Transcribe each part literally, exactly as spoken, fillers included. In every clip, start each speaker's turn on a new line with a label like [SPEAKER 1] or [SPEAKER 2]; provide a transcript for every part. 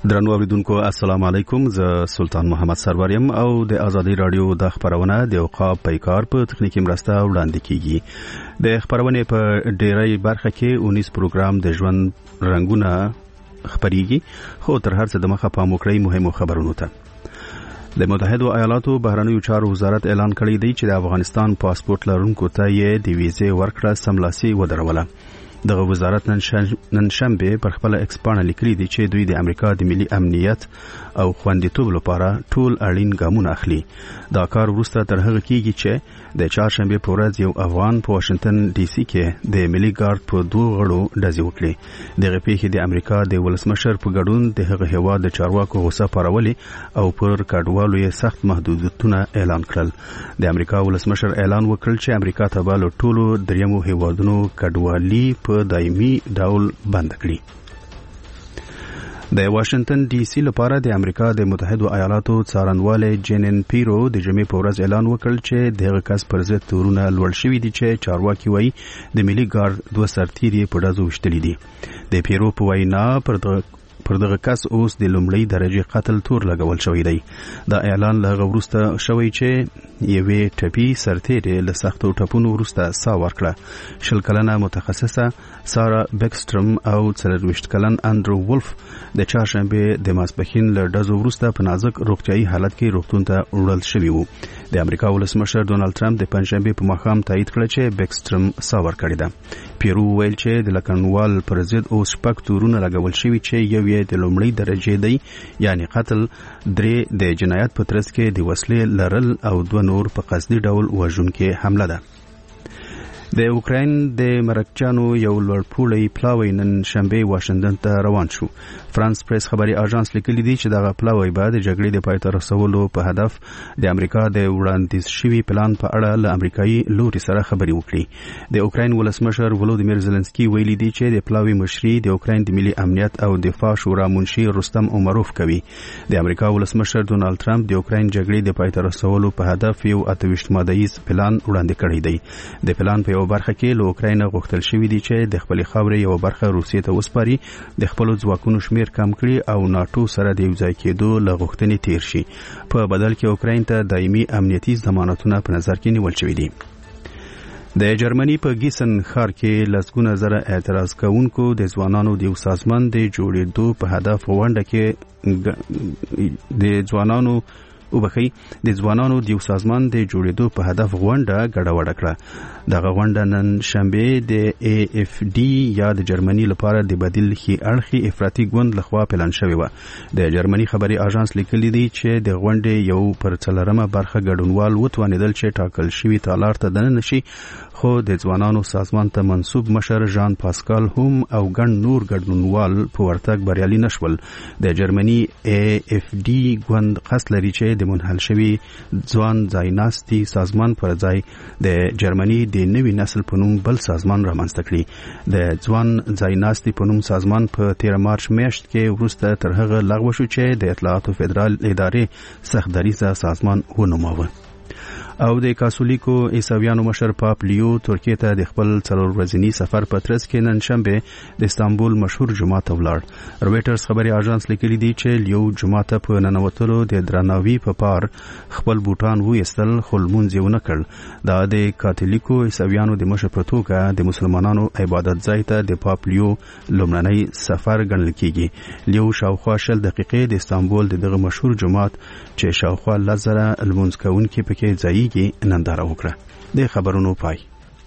[SPEAKER 1] درنو اوریدونکو السلام علیکم، زه سلطان محمد سرور یم او د ازادي رادیو د خبرونه د اوقاف پیکار په تخنیکی مرسته وړاندې کیږي. د خبرونه په ډیری برخه کې اونیس پروګرام د ژوند رنگونه خبريږي، خو تر هر څه د مخه پام وکړئ مهمو خبرونو ته. د متحده ایالاتو بهرنیو چارو وزارت اعلان کړی دی چې د افغانستان پاسپورت لرونکو ته یې د ویزې ورکړه سملاسي ودروله. دغه وزارت نن شنبه پر خپل ایکس پاڼه لیکلي دي چې دوی د امریکا د ملي امنیت او خوندیتوب لپاره ټول اړین ګامونه اخلي. دا کار وروسته تر هغه کېږي چې د چهارشنبه په ورځ یو افغان په واشنگټن ډي سي کې د ملي ګارد په دوه غړو ډزې وکړې. دغه پیښې د امریکا د ولسمشر په ګډون د هغه هیواد د چارواکو غوسه پارولې او پر کډوالو یې سخت محدودیتونه اعلان کړل. د امریکا ولسمشر اعلان وکړ چې امریکا ته به له ټولو دریمو هیوادونو کډوالي په دایمي ډول بند کړي. د واشنگټن ډي سي لپاره د امریکا د متحده ایالاتو څارنوال جینن پیرو د جمعې په ورځ اعلان وکړ چې دغه کس پر ضد تورونه لوړ شوي دي چې چارواکي وایي د ملي ګارد دوه سرتیري په ډزو وشتلي دي. د پیرو په وینا پر دغه پر دغه کس اوس د لومړی درجه قتل تور لګول شوی دی. دا اعلان له وروسته شوی چې یوې ټپي سرتیري له سختو ټپونو وروسته سا ورکړه. شل کلنه متخصصه سارا بکسترم او څلرویشت کلن اندرو ولف د چهارشنبه د ماسپښین له ډزو وروسته په نازک روغتیايي حالت کې روغتون ته وړل شوي وو. د امریکا ولسمشر ډونالد ټرمپ د پنځشنبه په ماښام تایید کړ چې بکسترم سا ورکړې ده. پیرو ویل چې د لکنوال پر ضد اوس شپږ تورونه لګول شوي چې یو یې د لومړۍ درجه دی، یعنی قتل، درې د جنایت په ترڅ کې د وسلې لرل او دوه نور په قصدي ډول وژونکې حمله ده. د اوکراین د مرکچانو یو لوړپوړی پلاوی نن شنبه واشنگټن ته روان شو. فرانس پریس خبري اژانس لیکلی دی چې دغه پلاوی بعد د جګړې د پای ته رسولو په هدف د امریکا د وړاندیز شوي پلان په اړه له امریکایي لوري سره خبري وکړي. د اوکراین ولسمشر ولودیمیر زيلنسکي ویلي دی چې د پلاوی مشري د اوکراین د ملي امنیت او دفاع شورا منشي رستم عمروف کوي. د امریکا ولسمشر ډونالد ټرمپ د اوکراین جګړې د پای ته رسولو په هدف یو اتهویشت مادهیز پلان وړاندې کړی دی. د پلان په برخه کې له اوکراین غوښتل شوی دی چې د خپل خاورې یو برخه روسیې ته وسپاري، د خپل ځواکونو شمیر کم کړي او ناتو سره د یوځای کېدو له غوښتنې تیر شي. په بدل کې اوکراین ته دایمي امنیتي ضمانتونه په نظر کې نیول شوي دي. د جرمني په ګیسن ښار کې لسګونه زره اعتراض کوونکو د ځوانانو د یو سازمان د جوړېدو په هدف غونډه کې د ځوانانو وبخي د ځوانانو د یو سازمان د جوړېدو په هدف غونډه ګډوډه کړه. دغه غونډه نن شنبه د ای اف ډي یا د جرمني لپاره د بدیل خي اړخي افراطي ګوند لخوا پلان شوی و. د جرمني خبري اژانس لیکلی دی چې د غونډې یو پر څلرمه برخه ګډونوال وتوانیدل چې ټاکل شوی تالار ته دننه نشي، خو د ځوانانو سازمان ته منسوب مشر ژان پاسکال هم او ګڼ نور ګډونوال په ورتګ بریالي نشول. د جرمني ای اف ډي ګوند قصد لري چې د منحل شوی ځوان ځایناستي سازمان پر ځای د جرمني د نوي نسل په نوم بل سازمان رامنځته کړي. د ځوان ځایناستي په نوم سازمان په تیر مارچ میاشت کې وروسته تر هغه لغوه شو چې د اطلاعاتو فدرال ادارې سختدریزه سازمان ونوماوه. او د کاتولیکو عیسویانو مشر پاپ لیو ترکیه ته د خپل څلور ورځنی سفر په ترڅ کې نن شنبه د استانبول مشهور جومات ته ولاړ. رويټرز خبري اژانس لیکلی دی چې لیو جومات ته په ننوتلو د درناوي په پار خپل بوټان وېستل، خو لمونځ یې ونه کړ. دا د کاتولیکو عیسویانو د مشر په توګه د مسلمانانو عبادت ځای ته د پاپ لیو لومړنی سفر ګڼل کیږي. لیو شاوخوا شل دقیقې د استانبول دغه مشهور جومات چې شاوخوا لزره لمونځ کوونکي پکې ځای کې ننداره وکړه. د خبرونو پای.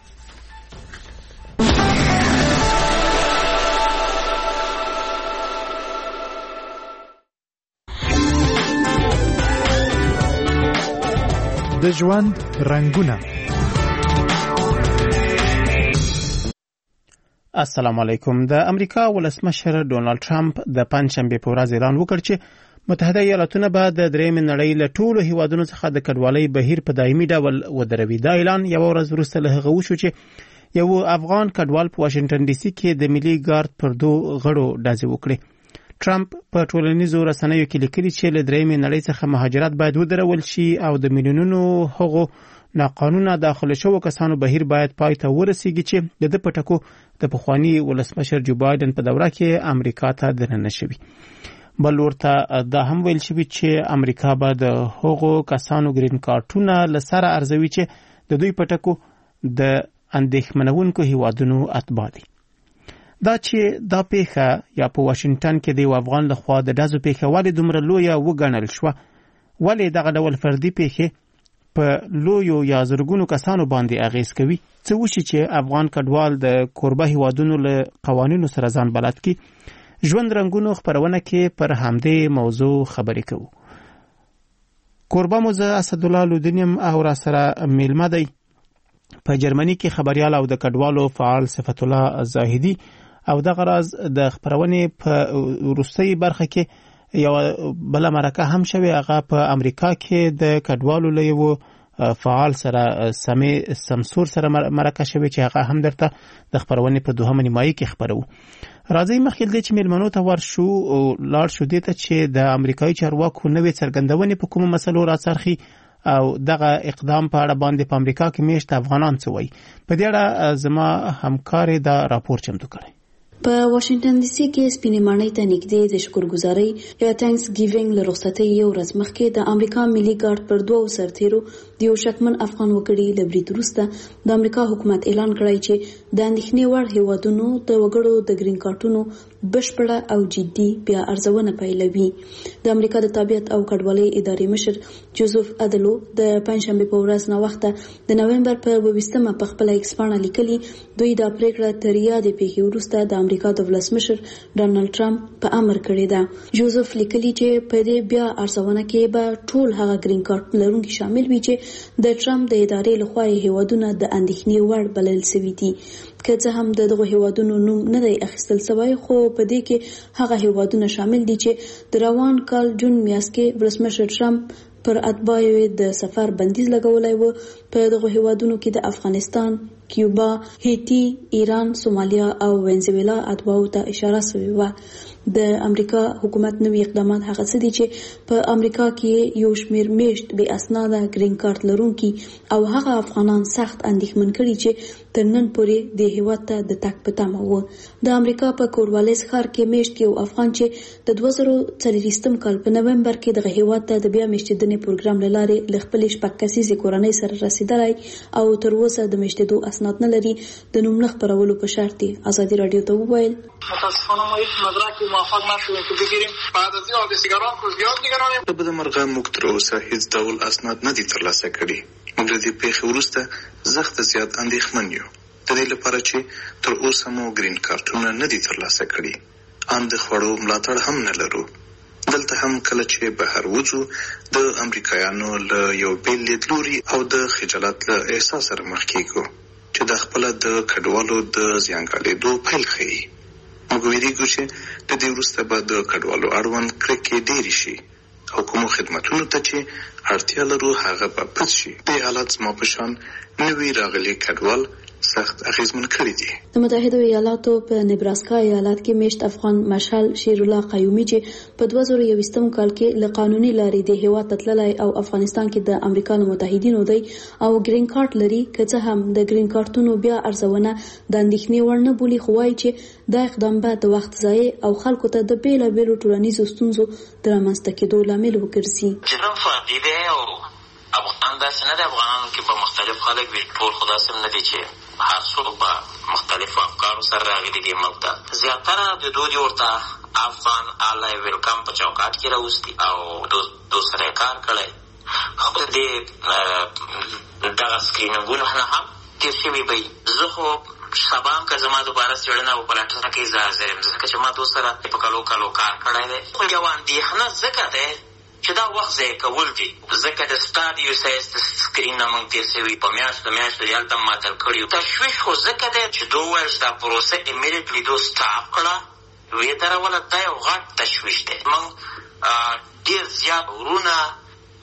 [SPEAKER 2] د ژوند رنگونه.
[SPEAKER 3] السلام علیکم. د امریکا ولسمشر ډونالد ټرمپ د پنځشنبه په ورځ اعلان وکړ چې متحده ایالاتونه به د درېمې نړۍ له ټولو هیوادونو څخه د کډوالۍ بهیر په دایمي ډول ودروي. دا اعلان یو ورځ وروسته له هغه وشو چې یو افغان کډوال په واشنگټن ډي سي کې د ملي ګارد پر دوه غړو ډزې وکړې. ټرمپ په ټولنیزو رسنیو کې لیکلي چې له درېمې نړۍ څخه مهاجرت باید ودرول شي او د میلیونونو هغو ناقانونه داخله شوو کسانو بهیر باید پای ته ورسیږي چې د پټکو د پخوانی ولسمشر جو بایدن په دوره کې امریکا ته دننه شوی. بل ورته دا هم ویل شوی چې امریکا به د هغو کسانو ګرین کارتونه لسره ارزوي چې د دوی پټکو د اندېښمنونکو هیوادونو اتباع دي. دا چې دا پیښه یا په واشنگټن کې د افغان لخوا د ډزو پیښه ولې دومره لویه وګڼل شوه، ولې دغه ډول فردي پیښې په لویو یا زرګونو کسانو باندې اغیز کوي، څه وشي چې افغان کډوال د کوربه هیوادونو له قوانینو سره ځان بلد کی. ژوند رنګونو خبرونه کې پر همدې موضوع خبرې کوو. کوربه مو زه اسدالله لودینیم او را سره میلمه دی په جرمني کې خبريال او د کډوالو فعال صفت الله زاهدي، او دغه راز د خبرونې په وروستۍ برخه کې یو بل مرکه هم شوی، هغه په امریکا کې د کډوالو له یو فعال سره سمې سمسور سره مرکه شوی چې هغه هم درته د خبرونې په دوهمه نیمایي کې خبرو. راځي مخکې دې چې میلمنو ته ورشو او لاړ شو دې ته چې د امریکایي چارواکو نوې څرګندونې په کومو مسلو راڅرخي او دغه اقدام په اړه باندې په امریکا کې میشت افغانان څه وایي. په دې اړه زما همکار دا راپور چمتو کړی.
[SPEAKER 4] په واشنگټن ډي سي کې سپینې ماڼۍ ته نږدې د شکرګزارۍ یا تانکس ګیوینګ له رخصتۍ یو ورځ مخکې د امریکا ملي ګارد پر دوو سرتیرو د یو شکمن افغان وګړي له برید وروسته د امریکا حکومت اعلان کړی چې د اندېښنې وړ هیوادونو د وګړو د ګرین کارتونو بشپړه او جدي بیا ارزونه پیلوي. د امریکا د طبيعت او کډوالۍ ادارې مشر جوزف ادلو د پنځشنبه په ورځ نو وخت د نومبر په اووه په خپل ایکس باندې لیکلي دوی د پریکړه تر یادې پیښې وروسته د امریکا د ولسمشر ډانلډ ټرمپ په امر کړی ده. جوزف لیکلي چې په دې بیا ارزونه کې به ټول هغه ګرین کارت لرونکي شامل وي چې د ټرمپ د ادارې لخوا هیوادونه د اندېښنې وړ بلل شوي دي. که څه هم دغه هیوادونو نوم نه دی اخیستل شوی، خو په دې کې هغه هیوادونه شامل دي چې د روان کال جون میاشت کې ولسمشر ټرمپ پر اتباعو د سفر بندیز لګولای و. په دغه هیوادونو کې د افغانستان، کیوبا، هیتی، ایران، سومالیا او وینزویلا اتباعو ته اشاره شوی و. د امریکا حکومت نوی اقدامات هغه څه دي چې په امریکا کې یو شمیر میشت بې اسناده ګرین کارت لرونکي او هغه افغانان سخت اندېښمن کړي چې تر نن پورې د هیواد ته د تګ په تمه وو. د امریکا په کوروالیس ښار کې میشت یو افغان چې د دوه زره څلوېښتم کال په نومبر کې دغه هیواد ته د بیا میشتېدنې پروګرام له لارې له خپلې شپږ کسیزې کورنۍ سره رسېدلی او تر اوسه د میشتېدو اسناد نه لري، د نوم نه خپرولو په شرط یې ازادي راډیو ته وویل
[SPEAKER 5] متاسفانه ما هیچ مدرکی موفق نشدیم که بگیریم. بعد از این حادثه‌گران که زیاد نگرانیم.
[SPEAKER 6] په بده مرغه موږ تر اوسه هیڅ ډول اسناد نه دي ترلاسه کړي. موږ د دې پیښې وروسته سخت زیات اندېښمن یو، د دې لپاره چې تر اوسه مو ګرین کارتونه نه دي ترلاسه کړي. ان د خوړو ملاتړ هم نه لرو. دلته هم کله چې بهر وځو د امریکایانو له یو بېل لیدلوري او د خجالت له احساس سره مخ کېږو چې د خپله د کډوالو د زیانګالېدو پیل ښیي. موږ ویریږو چې د دې وروسته به د کډوالو اړوند کرکې ډېرې شي او کومو خدمتونو ته چې اړتیا لرو هغه به پس شي. دې حالت زما په شان نوي راغلي کډوال سخت اغیزمن کړی دي.
[SPEAKER 4] د متحده ایالاتو په نبراسکا ایالت کې میشت افغان مشال شیر الله قیومي چې په دوه زره یوویشتم کال کې له قانوني لارې د هیواد ته تللی او افغانستان کې د امریکا متحدینو دی او ګرین کارت لري، که څه هم د ګرین کارتونو بیا ارزونه د اندېښنې وړ نه بولي، خو وایي چې دا اقدام به د وخت ضایع او خلکو ته د بېلابېلو ټولنیزو ستونزو د رامنځته کېدو لامل وګرځي.
[SPEAKER 7] افغان داسې نه دی، افغانانو کې به مختلف خلک وي، ټول خو داسې نه دي چې هر څوک به مختلفو افکارو سره راغلي دي ملک ته. زیاتره د دوی ورته افغان اعلی ویلکم په چوکاټ کې راوستي او دو سره یې کار کړی. خو د دې دغه سکرینینګونه نه هم تېر شوي به وي. زه خو سبا هم که زما دوباره څېړنه وپلټنه کوي زه حاضر یم، ځکه چې ما دو سره په کلو کلو کار کړی دی. خو یو اندېښنه ځکه دی چې دا وخت ضایع کول دي، ځکه د سټاډیو سایز د سکرین نه موږ تېر شوي په میاشتو میاشتو یې هلته ماتل کړي. تشویش خو ځکه دی چې دو وویل چې دا پروسه امیډیټلي دو سټاپ کړه، ویې دروله. دا یو غټ تشویش دی. موږ ډېر زیات ورونه،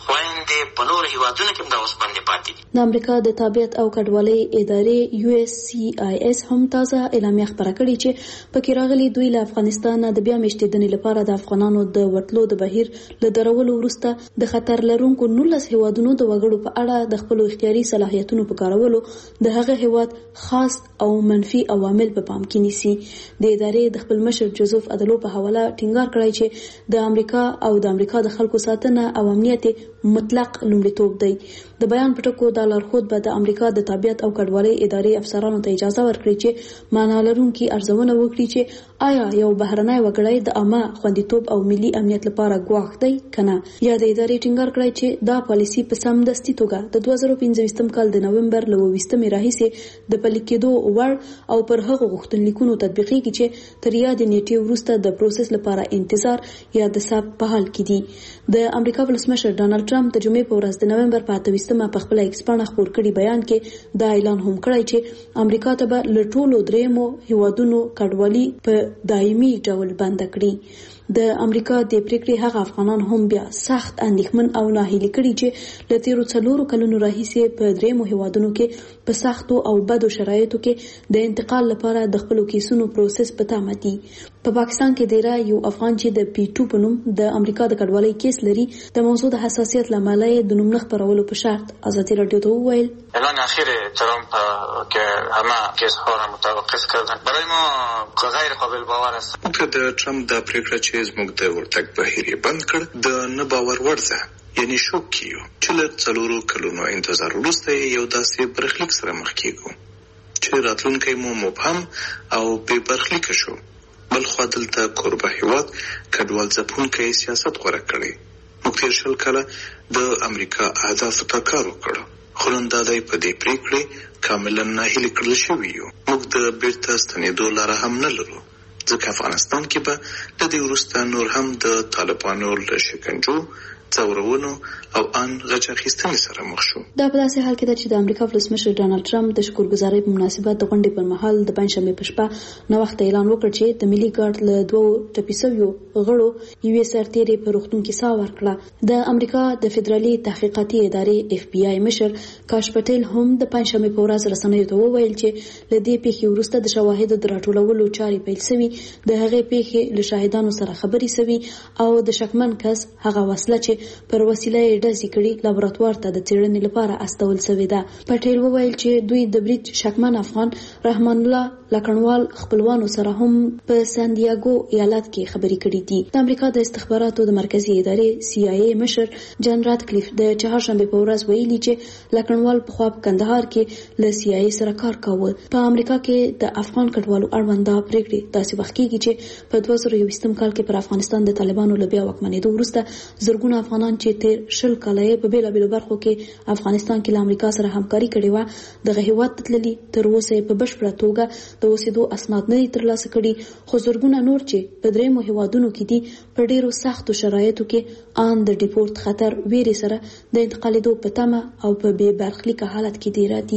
[SPEAKER 7] خویندې په نورو هیوادونو کې هم دا اوس باندې پاتې دي.
[SPEAKER 4] د امریکا د تابعیت او کډوالۍ ادارې یو اس سی آی اس هم تازه اعلامیه خپره کړې چې پکې راغلي دوی له افغانستان د بیا میشتېدنې لپاره د افغانانو د وټلو د بهیر له درولو وروسته د خطر لرونکو نولس هیوادونو د وګړو په اړه د خپل اختیاري صلاحیتونو په کارولو د هغه هیواد خاص او منفي عوامل په پام کې نیسي. د ادارې د خپل مشر جوزف عدلو په حواله ټینګار کړی چې د امریکا او د امریکا د خلکو ساتنه او امنیت مطلق لومړیتوب دی. د بیان په ټکو د لارښود به د امریکا د تابعیت او کډوالۍ ادارې افسرانو ته اجازه ورکړي چې معنا لرونکي ارزونه وکړي چې آیا یو بهرنی وګړی د عامه خوندیتوب او ملي امنیت لپاره ګواښ دی کنه. یا د ادارې ټینګار کړی چې دا پالیسي په سمدستي توګه د دوه زره پنځه کال د نومبر له اوویشتمې راهیسې د پلي کېدو وړ او پر هغو غوښتنلیکونو تطبیقېږي چې تر یادې نیټې وروسته د پروسس لپاره انتظار یا د ثبت په حال کې دي. د امریکا ولسمشر ډانلډ ټرمپ د جمعې په ورځ د نومبر په اتویشتمه په خپل ایکس پاڼه خپور کړي بیان کې دا اعلان هم کړی چې امریکا ته به له ټولو دریمو هیوادونو کډوالي په دایمي ډول بند کړي. د امریکا د پریکړې هغه افغانان هم بیا سخت اندېښمن او ناهیلي کړي چې له تیرو څلورو کلونو راهیسې په دریمو هیوادونو کې په سختو او بدو شرایطو کې د انتقال لپاره د خپلو کیسونو پروسس په تمه دي. په پاکستان کې ډیره یو افغان چې د پی ټو په نوم د امریکا د کډوالۍ کیس لري د موضوع د حساسیت له امله د نوم نه خپرولو په شرط ازادي رادیو ته وویل
[SPEAKER 7] اعلان اخیر ترامپ که همه کیس ها را متوقف کردن برای ما غیر قابل باور است.
[SPEAKER 6] که د ټرمپ د پریکړه چې زموږ د ورتګ بهیر یې بند کړ د نه باور وړ ده، یعنی شوک کیو چې له څلورو کلونو انتظار وروسته یو داسې برخلیک سره مخ کیږو چې راتلونکی مو مبهم او بې برخلیکه شو. بل خوا دلته کوربه هیواد کډوال ځپونکی سیاست غوره کړی. موږ تېر شل کاله د امریکا اهدافو ته کار وکړ، خو نن دا دی په دې پریکړې کاملا ناهیلي کړل شوي یو. موږ د بیرته ستنېدو لاره هم نه لرو، ځکه افغانستان کې به له دې وروسته نور هم د طالبانو له شکنجو، ځورونو او ان غچ اخیستنې سره مخ شو.
[SPEAKER 4] دا په داسې حال کې ده چې د امریکا ولسمشر ډانلډ ټرمپ د شکرګزارۍ په مناسبت د غونډې پر مهال د پنځشنبې په شپه نوښت اعلان وکړ چې د ملي ګارد له دوو ټپي سویو غړو یوې سرتیرې په روغتون کې ساه ورکړه. د امریکا د فدرالي تحقیقاتي ادارې اف بی آی مشر کاش پټیل هم د پنځشنبې په ورځ رسنیو ته وویل چې له دې پیښې وروسته د شواهدو د راټولولو چارې پیل شوي، د هغې پیښې له شاهدانو سره خبرې شوي او د شکمن کس هغه وسله چې پر وسیله یې ډزې کړي لابراتوار ته د څېړنې لپاره استول شوې ده. پټیل وویل چې دوی د برید شکمن افغان رحمان الله لکڼوال خپلوانو سره هم په سانډیاګو ایالت کې خبرې کړې دي. د امریکا د استخباراتو د مرکزی ادارې سی آی ای مشر جان راتکلیف د چهارشنبې په ورځ ویلي چې لکڼوال په خوا په کندهار کې له سی آی ای سره کار کاوه. په امریکا کې د افغان کډوالو اړوند دا پریکړې داسې وخت کېږي چې په دوه زره یوویشتم کال کې پر افغانستان د طالبانو له بیا واکمنېدو وروسته زرګونه افغانان چې تیر شل کاله په بیلابیلو برخو کې افغانستان کې له امریکا سره همکاري کړې وه دغه هیواد ته تللي، تر اوسه په بشپړه توګه د اوسېدو اسناد نه دي ترلاسه کړي، خو زرګونه نور چې په دریمو هیوادونو کې دي په ډیرو سختو شرایطو کې ان د ډیپورت خطر ویرې سره د انتقالېدو په تمه او په بې برخلیکه حالت کې دي راځي.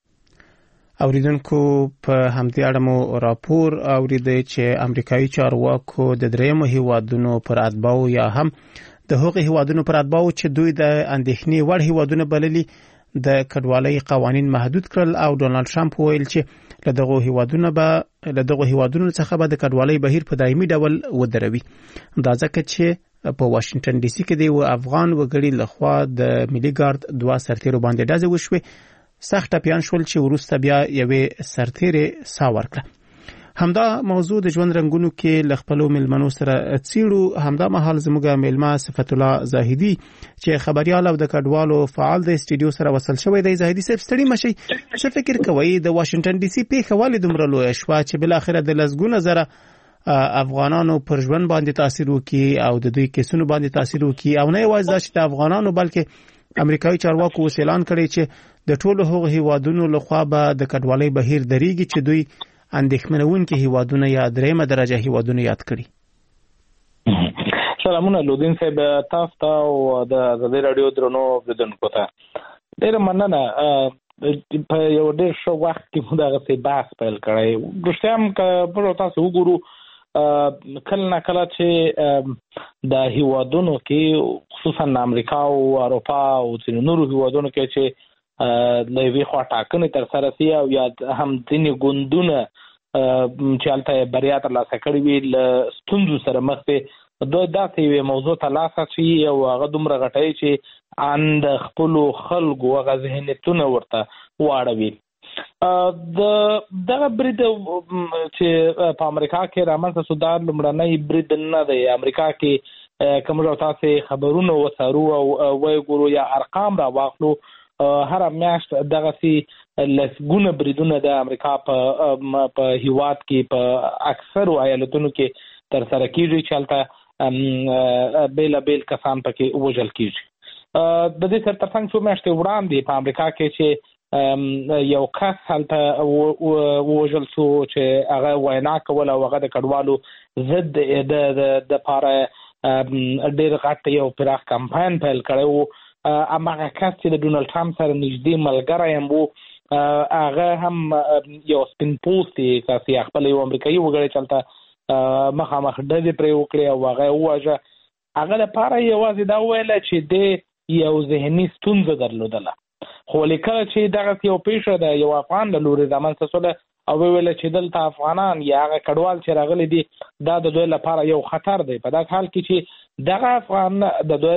[SPEAKER 3] اوریدونکو په همدې اړه مو راپور اوریدی چې امریکایي چارواکو د دریمو هیوادونو پر اتباعو یا هم د هغو هیوادونو پر اتباعو چې دوی د اندېښنې وړ هیوادونه بللي د کډوالۍ قوانین محدود کړل او ډونالډ ټرمپ ویل چې له دغو هیوادونو به له دغو هیوادونو څخه به د کډوالۍ بهیر په دایمي ډول ودروي. دا ځکه چې په واشنگټن ډي سي کې د یو افغان وګړي لخوا د ملي ګارد دوه سرتیرو باندې ډزې وشوې، سخت ټپیان شول چې وروسته بیا یوې سرتیرې ساه ورکړه. همدا موضوع د ژوند رنګونو کې له خپلو مېلمنو سره څیړو. همدا مهال زموږ مېلمه صفت الله زاهدي چې خبریال او د کډوالو فعال د استډیو سره وصل شوی دی. زاهدي صاحب ستړي مشئ، څه فکر کوئ د واشنگټن ډي سي پیښه ولې دومره لویه شوه چې بالاخره د لسګونه زره افغانانو پر ژوند باندې تاثیر وکړي او د دوی کیسونو باندې تاثیر وکړي، او نه یوازې دا چې د افغانانو بلکې امریکایي چارواکو اوس اعلان کړی چې د ټولو هغو هیوادونو لخوا به د کډوالۍ بهیر دریږي چې دوی اندېښمنونکي هیوادونه یا دریمه درجه هیوادونه یاد کړي.
[SPEAKER 8] سلامونه لودین صاحب، تاسو ته او د ازادي رادیو درنو اوریدونکو ته ډېره مننه. په یو ډېر ښه وخت کې موږ دغسې بحث پیل کړی. رښتیا هم که پر تاسو وګورو کله نه کله چې د هیوادونو کې خصوصا د امریکا او اروپا او ځینو نورو هیوادونو کې چې له یوې خوا ټاکنې ترسره شي او یا هم ځینې ګوندونه چې هلته بریا ترلاسه کړې وي له ستونزو سره مخ دي، دوی داسې یوې موضوع ته لاس اچوي او هغه دومره غټوي چې ان د خپلو خلکو هغه ذهنیتونه ورته واړوي. د دغه برید چې په امریکا کې رامنځته شو دا لومړنی برید نه دی. امریکا کې که موږ تاسې خبرونه وڅارو او وګورو یا ارقام را واخلو، هره میاشت دغسې لسګونه بریدونه د امریکا په هیواد کې په اکثرو ایالتونو کې ترسره کېږي چې هلته بېلابېل کسان پکې وژل کېږي. د دې سره ترڅنګ څو میاشتې وړاندې په امریکا کې چې یو کس هلته ووژل شو چې هغه وینا کوله او هغه د کډوالو ضد د دپاره ډېر غټ یو پراخ کمپاین پیل کړی و. هماغه کس چې د ډونالډ ټرمپ سره نږدې ملګری هم و، هغه هم یو سپین پوستي کس یا خپل یو امریکایي وګړی چې هلته مخامخ ډزې پرې وکړې او هغه یې وواژه. هغه دپاره یوازې دا وویله چې دی یو ذهني ستونزه درلودله، خو لیکله چې دغه یو پیښه د یو افغان له لورې رامنځته شوله او ویله چې دلته افغانان یا هغه کډوال چې راغلي دي دا د دوی لپاره یو خطر دی. په داسې حال کې چې دغه افغان د دوی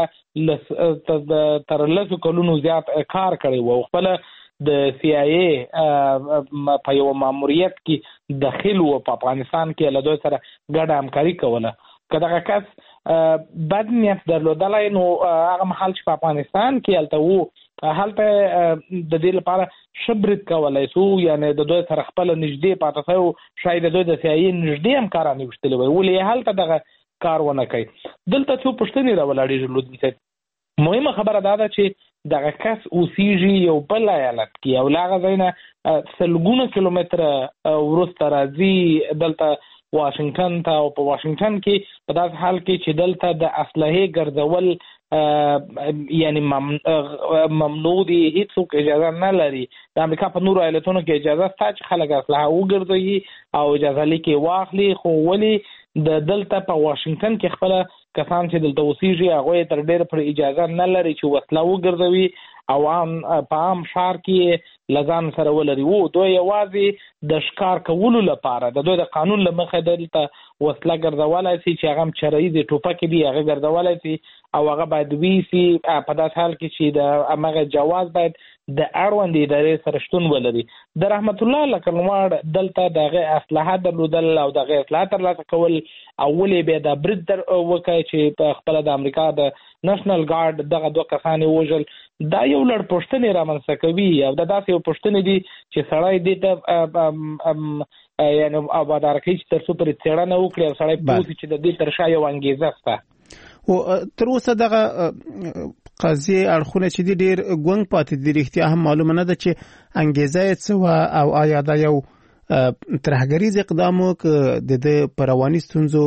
[SPEAKER 8] لپاره تر لسو کلونو زیات کار کړی و او خپله د سی آی ای په یو ماموریت کې داخل و په افغانستان کې له دوی سره ګډه همکاري کوله. که دغه کس بد نیت درلودلی نو هغه مهال چې په افغانستان کې هلته و هلته د دې لپاره ښه برید کولی شو، یعنې د دوی سره خپله نږدې پاته شوی و، شاید د دوی د سی آی ای نږدې همکاران یې ویشتلي وی، ولې هلته دغه کار ونه کوي. دلته څو پوښتنې راولاړېږي لودین صاحب. مهمه خبره دا ده چې دغه کس اوسیږي یو بل ایالت کې او له هغه ځای نه سلګونه کیلومتره وروسته راځي دلته واشنگټن ته، او په واشنگټن کې په داسې حال کې چې دلته د اسلحې ګرځول یعنی ممنوع دي، هیڅوک اجازه نه لري. د امریکا په نورو ایالتونو کې اجازه شته چې خلک اسلحه وګرځوي او اجازه لیکې واخلي، خو ولې د دلته په واشنگټن کې خپله کسان چې دلته اوسیږي هغوی تر ډېره پر اجازه نه لري چې وسله وګرځوي او عام په عام ښار کې له ځان سره ولري. و دوی یوازې د ښکار کولو لپاره د دوی د قانون له مخې دلته وسله ګرځولی شي چې هغه هم چراییزې ټوپکې دي، هغه ګرځولی شي او هغه باید ویسي. په داسې حال کې چې د همغه جواز باید د اړوندې ادارې سره شتون ولري. د رحمت الله لکلواړ دلته د هغې اسلحه درلودل او د هغې اسلحه ترلاسه کول او ولې بیا دا برید در وکړی چې په خپله د امریکا د نشنل ګارډ دغه دوه کسان یې وژل، دا یو لړ پوښتنې رامنځته کوي او دا داسې یو پوښتنې دي چې سړی دې ته یعنې اباداره کوي چې تر څو پرې څېړنه وکړي او سړی پوه شي چې د دې تر شا یو انګېزه شته.
[SPEAKER 3] او تر اوسه دغه قضیې اړخونه چې دي ډېر ګونګ پاتې دي، رښتیا هم معلومه نه ده چې انګېزه یې څه وه او آیا دا یو ترهګریز اقدام و که د ده په رواني ستونزو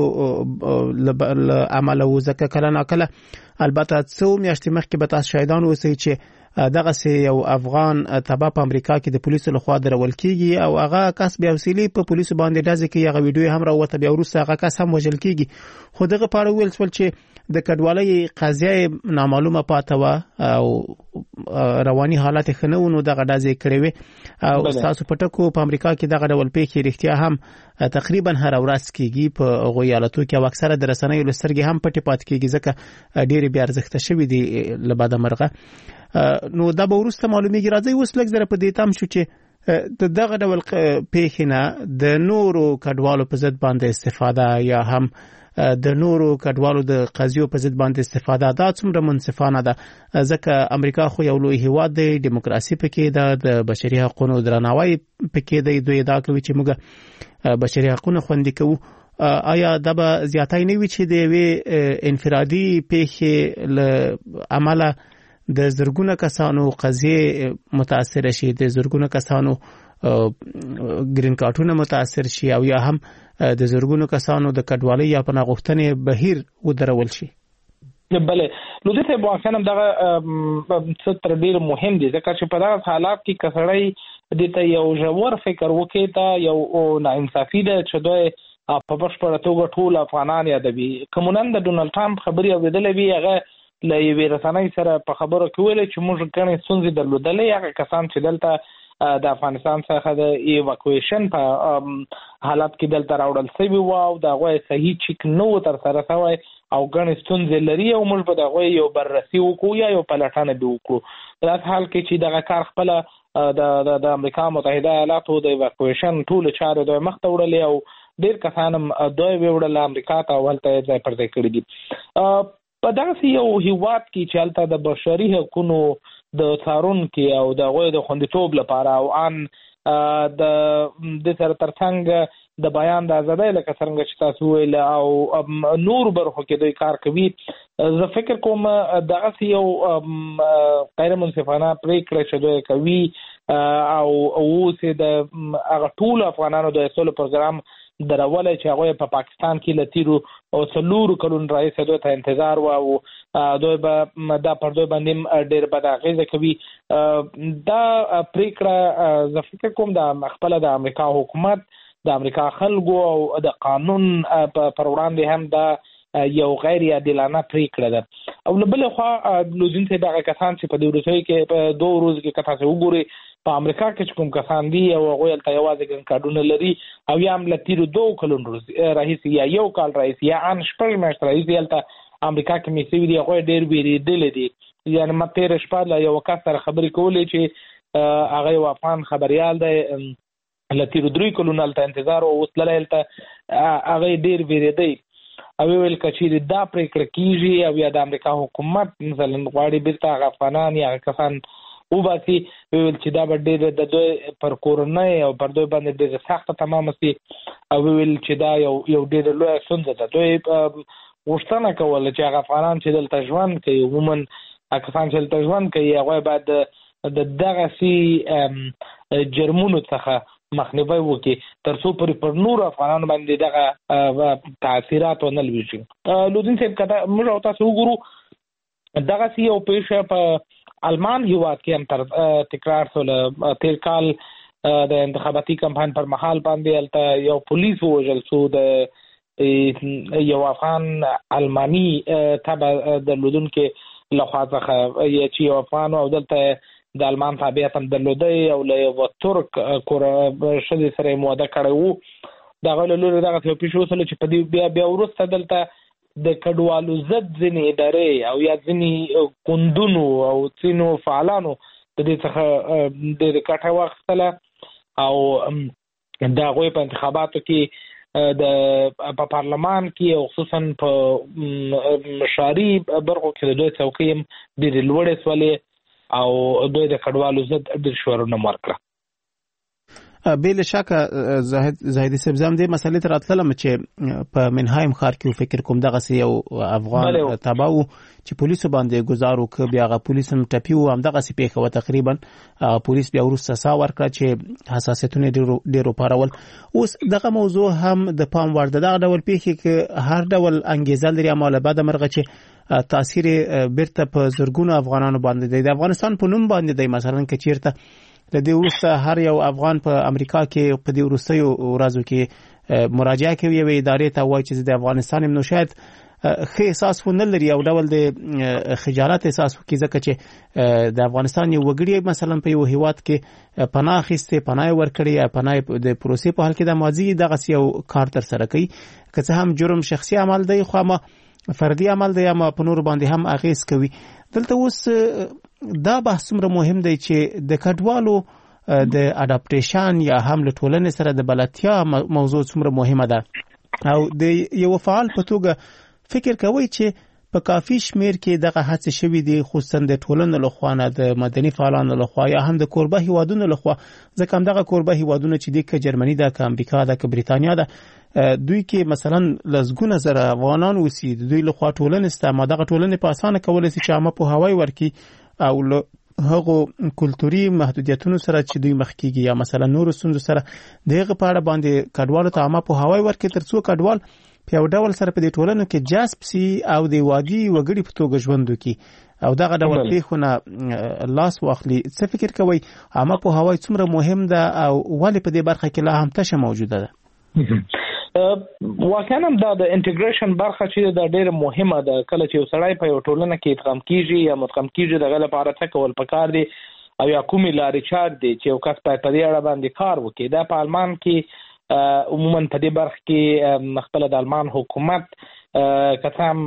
[SPEAKER 3] له امله و. ځکه کله ناکله البته څو میاشتې مخکې به تاسو شاهدان اوسئ چې دغسې یو افغان تباه په امریکا کې د پولیسو لخوا درول کېږي او هغه کس بیا وسیلې په پولیسو باندې ډزې کوي، هغه ویډیو هم راووته، بیا وروسته هغه کس هم وژل کېږي. خو دغه په اړه وویل شول چې د کډوالۍ قضیه نامعلومه پاته وه او رواني حالت ښه نه و، نو دغه ډزې کړې وې. او ستاسو په ټکو په امریکا کې دغه ډول پیښې رښتیا هم تقریبا هره ورځ کېږي په هغو ایالتو کې او اکثره د رسنیو له سترګې هم پټې پاتې کېږي ځکه ډېرې بې ارزښته شوي دي له بده مرغه. نو دا به وروسته معلومیږي. راځئ اوس لږ زره په دې تم شو چې د دغه ډول پیښې نه د نورو کډوالو په ضد باندې استفاده یا هم د نورو کډوالو د قضیو په ضد باندې استفاده دا څومره منصفانه ده؟ ځکه امریکا خو یو لوی هیواد دی، دیموکراسي پکې ده، د بشري حقوقو درناوی پکې دی. دوی ادعا کوي چې موږ بشري حقوقونه خوندي کوو. آیا دا به زیاتی نه وي چې د یوې انفرادي پیښې له امله د زرګونه کسانو قضیې متاثر شي، د زرګونه کسانو ګرین کارتونه متاثر شي او یا هم د زرګونو کسانو د کډوالۍ یا پناه غوښتنې بهیر ودرول شي؟
[SPEAKER 8] بله نو دې ته واقعا دغه څه تر ډېر مهم دي ځکه چې په دغه حالات کې که سړی دې ته یو ژور فکر وکړي ته یو ناانصافي ده چې دوی په بشپړه توګه ټول افغانان یادوي. کومنن د ډونالد ټرمپ خبرې اوریدلې وي هغه له یوې رسنۍ سره په خبرو کې ویل چې موږ ګڼې ستونزې درلودلې. هغه کسان چې دلته د افغانستان څخه د ایواکویشن په حالت کې دلته راوړل شوي وو او د هغوی صحیح چیک نه و ترسره شوی او ګڼې ستونزې لري او موږ به د هغوی یو بررسي وکړو یا یو پلټنه به وکړو. په داسې حال کې چې دغه کار خپله د د امریکا متحده ایالاتو د ایواکویشن ټولې چارې دوی مخته وړلې او ډېر کسان هم دوی وړل امریکا ته او هلته یې ځای پر ځای کړي دي. په داسې یو هیواد کې چې هلته د بشري حقونو د څارونکي او د هغوی د خوندیتوب لپاره او ان د دې سره ترڅنګ د بیان د ازادۍ لکه څنګه چې تاسو ویل او نور برخو کې دوی کار کوي، زه فکر کوم دغسې یو غیر منصفانه پرېکړه چې دوی کوي او اوس د هغه ټولو افغانانو د سولې پروګرام درولی چې هغوی په پاکستان کې له تیرو او څلورو کلونو راهیسې دوی ته انتظار و او دوی به دا پر دوی باندې ډېر بد اغېزه کوي. دا پرېکړه زه فکر کوم د خپله د امریکا حکومت د امریکا خلکو او د قانون پر وړاندې هم دا یو غیر عادلانه پرېکړه ده. او له بلې خوا لودین صاحب هغه کسان چې په دې وروستیو کې په دوه ورځو کې که تاسو وګورئ په امریکا کې چې کوم کسان دي او هغوی هلته یوازې ګرین کارډونه لري او یا هم له تېرو دوو کلونو راهیسې یا یو کال راهیسې یا ان شپږ میاشتې راهیسې هلته امریکا کې مې سوي دي هغوی ډېر وېرېدلي دي. یعنې ما تېره شپه له یوه کس سره خبرې کولې چې هغه یو افغان خبریال دی له تېرو درې کلونو هلته انتظار او اوس تللی هلته هغه یې ډېر وېرېدی او ویل که چېرې دا پرېکړه کېږي او یا د امریکا حکومت مثلا غواړي بېرته هغه افغانان یا هغه کسان وباسي، ویل چې دا به ډېر د دوی پر کورنۍ او پر دوی باندې ډېره سخته تمامه سي او ویل چې دا یو یو ډېره لویه ستونزه ده. دوی غوښتنه کوله چې هغه افغانان چې دلته ژوند کوي عموما هغه کسان چې دلته ژوند کوي هغوی باید د دغسې جرمونو څخه مخنیوی وکړي تر څو پورې پر نورو افغانانو باندې دغه تاثیرات ونه لویږي. لودین صاحب که موږ او تاسو وګورو دغسې یو پیښه په آلمان هیواد کې هم تکرار شوله. تېر کال د انتخاباتي کمپاین پر مهال باندې هلته یو پولیس ووژل شو د یو افغان آلماني تبع درلودونکي لخوا څخه چې یو افغان او دلته د آلمان تابعیت هم درلودی او له یوه ترک ښځې سره یې مواده کړی وو. د هغوی له لورې دغسې یو پیښه وشوله چې په دې بیا بیا وروسته دلته د کډوالو ضد ځینې ادارې او یا ځینې ګوندونو او ځینو فعالانو د دې څخه ډېرې ګټه واخیستله او د هغوی په انتخاباتو کې د په پارلمان کې او خصوصا په مشاري برخو کې د دوی څوکۍ هم ډېرې لوړې شولې او دوی د کډوالو ضد ډېر شعارونه هم ورکړه.
[SPEAKER 3] بې له شکه زاهدي صاحب زه هم دې مسئلې ته راتللم چې په منهایم ښار کې فکر کوم دغسې یو افغان تبع و چې پولیسو باندې ګزار وکړه، بیا هغه پولیس هم ټپي و، همدغسې پېښه وه تقریبا. پولیس بیا وروسته ساه ورکړه چې حساسیتونه یې ډېر وپارول. اوس دغه موضوع هم د پام وړ ده. دغه ډول پېښې که هر ډول انګېزه لري اما له بده مرغه چې تاثیر بیرته په زرګونو افغانانو باندې دی، د افغانستان په نوم باندې دی. مثلا که چېرته د دې وروسته هر یو افغان په امریکا کې په دې وروستیو ورځو کې مراجعه کوي یوې ادارې ته وایي چې د افغانستان یم، نو شاید ښه احساس ونه لري او ډول د خجالت احساس وکړي ځکه چې د افغانستان یو وګړي مثلا په یو هیواد کې پناه اخیستې، پناه یې ورکړې یا پناه د پروسې په حال کې د ماضي دغسې یو کار ترسره کوي. که څه هم جرم شخصي عمل دی خو اما فردي عمل دی اما په نورو باندې هم اغېز کوي. دلته اوس دا بحث څومره مهم دی چې د کډوالو د اډاپټیشن یا هم له ټولنې سره د بلدتیا موضوع څومره مهمه ده او د یو فعال په توګه فکر کوي چې په کافي شمیر کې دغه هڅې شوي دي خصوصا د ټولنو لخوا نه د مدني فعالانو لخوا یا هم د کوربه هیوادونو لخوا، ځکه همدغه کوربه هیوادونه چې دي که جرمني ده که امریکا ده که بریتانیا ده دوی کې مثلا لسګونه زره افغانان اوسي، دوی لخوا ټولنې شته اما دغه ټولنې په اسانه کولی شي چې عامه پوهاوی ورکړي او له هغو کلتوري محدودیتونو سره چې دوی مخ کېږي یا مثلا نورو ستونزو سره د هغه په اړه باندې کډوالو ته عامه پوهاوی ورکړي تر څو کډوال په یو ډول سره په دې ټولنو کې جذب سي او د وادي وګړي په توګه ژوند وکړي او دغه ډول پېښونه لاس واخلي. څه فکر کوئ عامه پوهاوی څومره مهم ده او ولې په دې برخه کې لا هم تشه موجوده ده؟
[SPEAKER 8] واقعا هم دا د انټیګریشن برخه چې دا ډېر مهمه ده. کله چې یو سړی په یو ټولنه کې ادغام کیږي یا مدغم کیږي دغه لپاره څه کول پکار دي او یا کومې لارې چارې دي چې یو کس په دې اړه باندې کار وکړي. دا په آلمان کې عموما په دې برخه کې خپل د آلمان حکومت کسام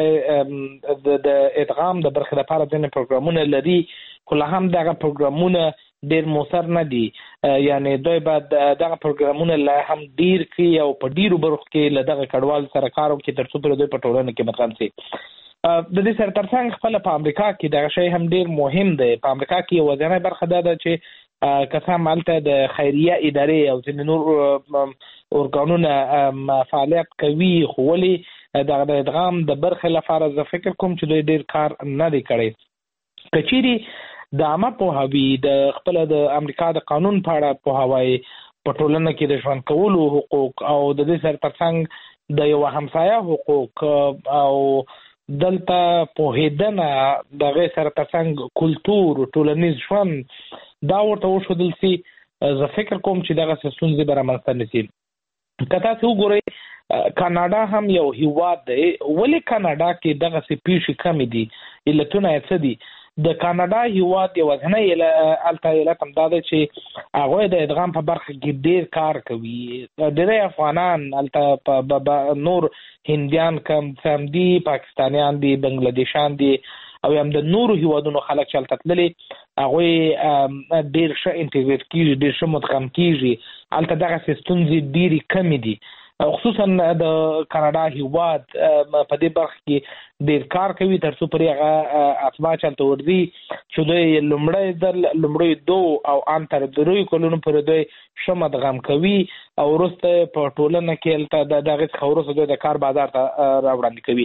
[SPEAKER 8] دوی د ادغام د برخه لپاره ځینې پروګرامونه لري، خو لا هم دغه پروګرامونه ډیر موثر نه دي. یعنی دوی باید دغه پروګرامونه لا هم ډیر کړي او په ډیرو برخو کې له دغه کډوال سره کار وکړي تر څو پر دوی په ټولنه کې مدغم شي. د دې سره ترڅنګ خپل په امریکا کې دغه شی هم ډیر مهم دی. په امریکا کې یو ځینې برخه ده چې کسان مالته د خیریه ادارې او ځینې نور اورګانونه فعالیت کوي، خو ولې دغه د ادغام د برخې لپاره زه فکر کوم چې دوی ډیر کار نه دی کړی. کچېری د عامه پوهاوی د خپل د امریکا د قانون په اړه پوهاوی په ټولنه کې د ژوند کولو حقوق او د دې سره ترڅنګ د یو همسایه حقوق او دلته پوهیدنه دغه سره ترڅنګ کلتور ټولنیز ژوند دا ورته وښودل سي. زه فکر کوم چې دغه ستونزې به رامنځته نه شي. که تاسو وګورئ کاناډا هم یو هیواد دی. ولې کاناډا کې دغه څه پیښې کمې دي؟ علتونه یې څه دي؟ د کاناډا هیواد یوازینی الته علت هم دا دی چې هغوی د ادغام په برخه کې ډېر کار کوي. ډېری افغانان الته په نور هندیان کم هم دي، پاکستانیان دي، بنګلادیشان دي او هم د نورو هیوادونو خلک چې الته تللي هغوی ډېر ښه انټیګریټ کېږي، ډېر ښه مدغم کېږي. هلته دغسې ستونزې ډېرې کمې دي. خصوصا د کاناډا هیواد په دې برخه کې ډېر کار کوي تر څو پرې هغه اتباع چلته ورځي چې دوی لومړی ځل لومړی دو او ان تر دریو کلونو پورې دوی ښه مدغم کوي او وروسته په ټولنه کې هلته د دغې څخه وروسته دوی د کار بازار ته راوړاندې کوي.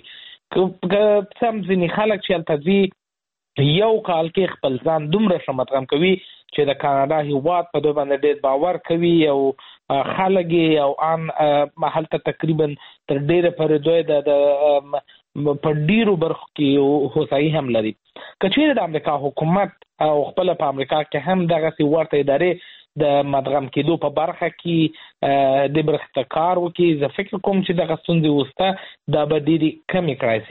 [SPEAKER 8] که سم ځینې خلک چې هلته ځي یو کال کې خپل ځان دومره ښه مدغم کوي چې د کاناډا هیواد په دوی باندې ډېر باور کوي او خلک او ان هلته تقریبا تر ډېره پورې دوی د په ډیرو برخو کې هوسایي هم لري. که چیرې د امریکا حکومت او خپل په امریکا کې هم دغسې ورته ادارې د مدغم کېدو په برخه کې د برخې ته کار وکړي، زه فکر کوم چې دغه ستونزې وروسته دا به ډېرې کمې کړای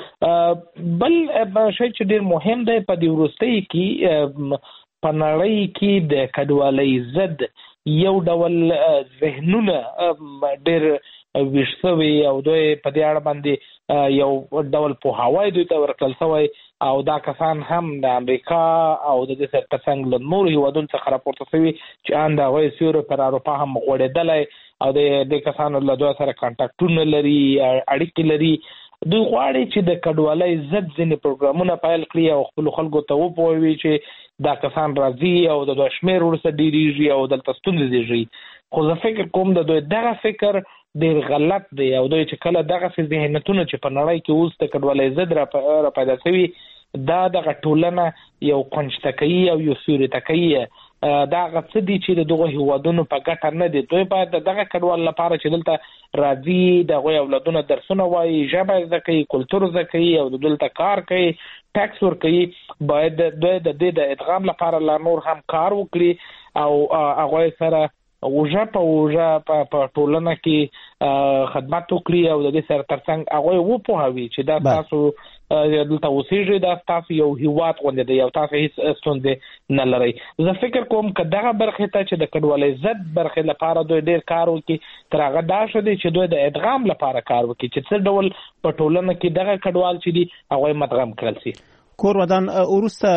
[SPEAKER 8] شي. بل شی چې ډېر مهم دی په دې وروستۍ کې په نړۍ کې د کډوالۍ ضد یو ډول ذهنونه ډېر ویښ شوي او دوی په دې اړه باندې یو ډول پوهاوی دوی ته ورکړل شوی او دا کسان هم د امریکا او د دې سره ترڅنګ له نورو هیوادونو څخه راپورته شوي چې ان د هغوی سیوری پر اروپا هم غوړېدلی او د دې کسانو له دوی سره کانټاکټونه لري، اړیکې لري. دوی غواړي چې د کډوالۍ ضد ځینې پروګرامونه پیل کړي او خپلو خلکو ته وپوهوي چې دا کسان راځي او د دوی شمېر وروسته ډېرېږي او دلته ستونزې زېږي. خو زه فکر کوم د دوی دغه فکر ډېر غلط دی او دوی چې کله دغسې ذهنیتونه چې په نړۍ کې اوس د کډوالۍ ضد را پیدا شوي دا دغه ټولنه یو کونجته کوي او یو سیوري ته کوي. دا هغه څه دي چې د دغو هیوادونو په ګټه نه دي. دوی باید د دغه کډوال لپاره چې دلته راځي د هغوی اولادونه درسونه وایي، ژبه زده کوي، کلتور زده کوي او دلته کار کوي، ټیکس ورکوي، باید دوی د دې د ادغام لپاره لا نور هم کار وکړي او هغوی سره اوژه په اوژه په ټولنه کې خدمت وکړي او د دې سره ترڅنګ هغوی وپوهوي چې دا تاسو دلته اوسېږئ، دا تاسو یو هیواد غوندې دی او تاسو هېڅ ستونزې نه لرئ. زه فکر کوم که دغه برخې ته چې د کډوالۍ ضد برخې لپاره دوی ډېر کار وکړي تر هغه دا ښه دی چې دوی د ادغام لپاره کار وکړي چې څه ډول په ټولنه کې دغه کډوال چې دي هغوی مدغم کړل شي.
[SPEAKER 3] کور ودان وروسته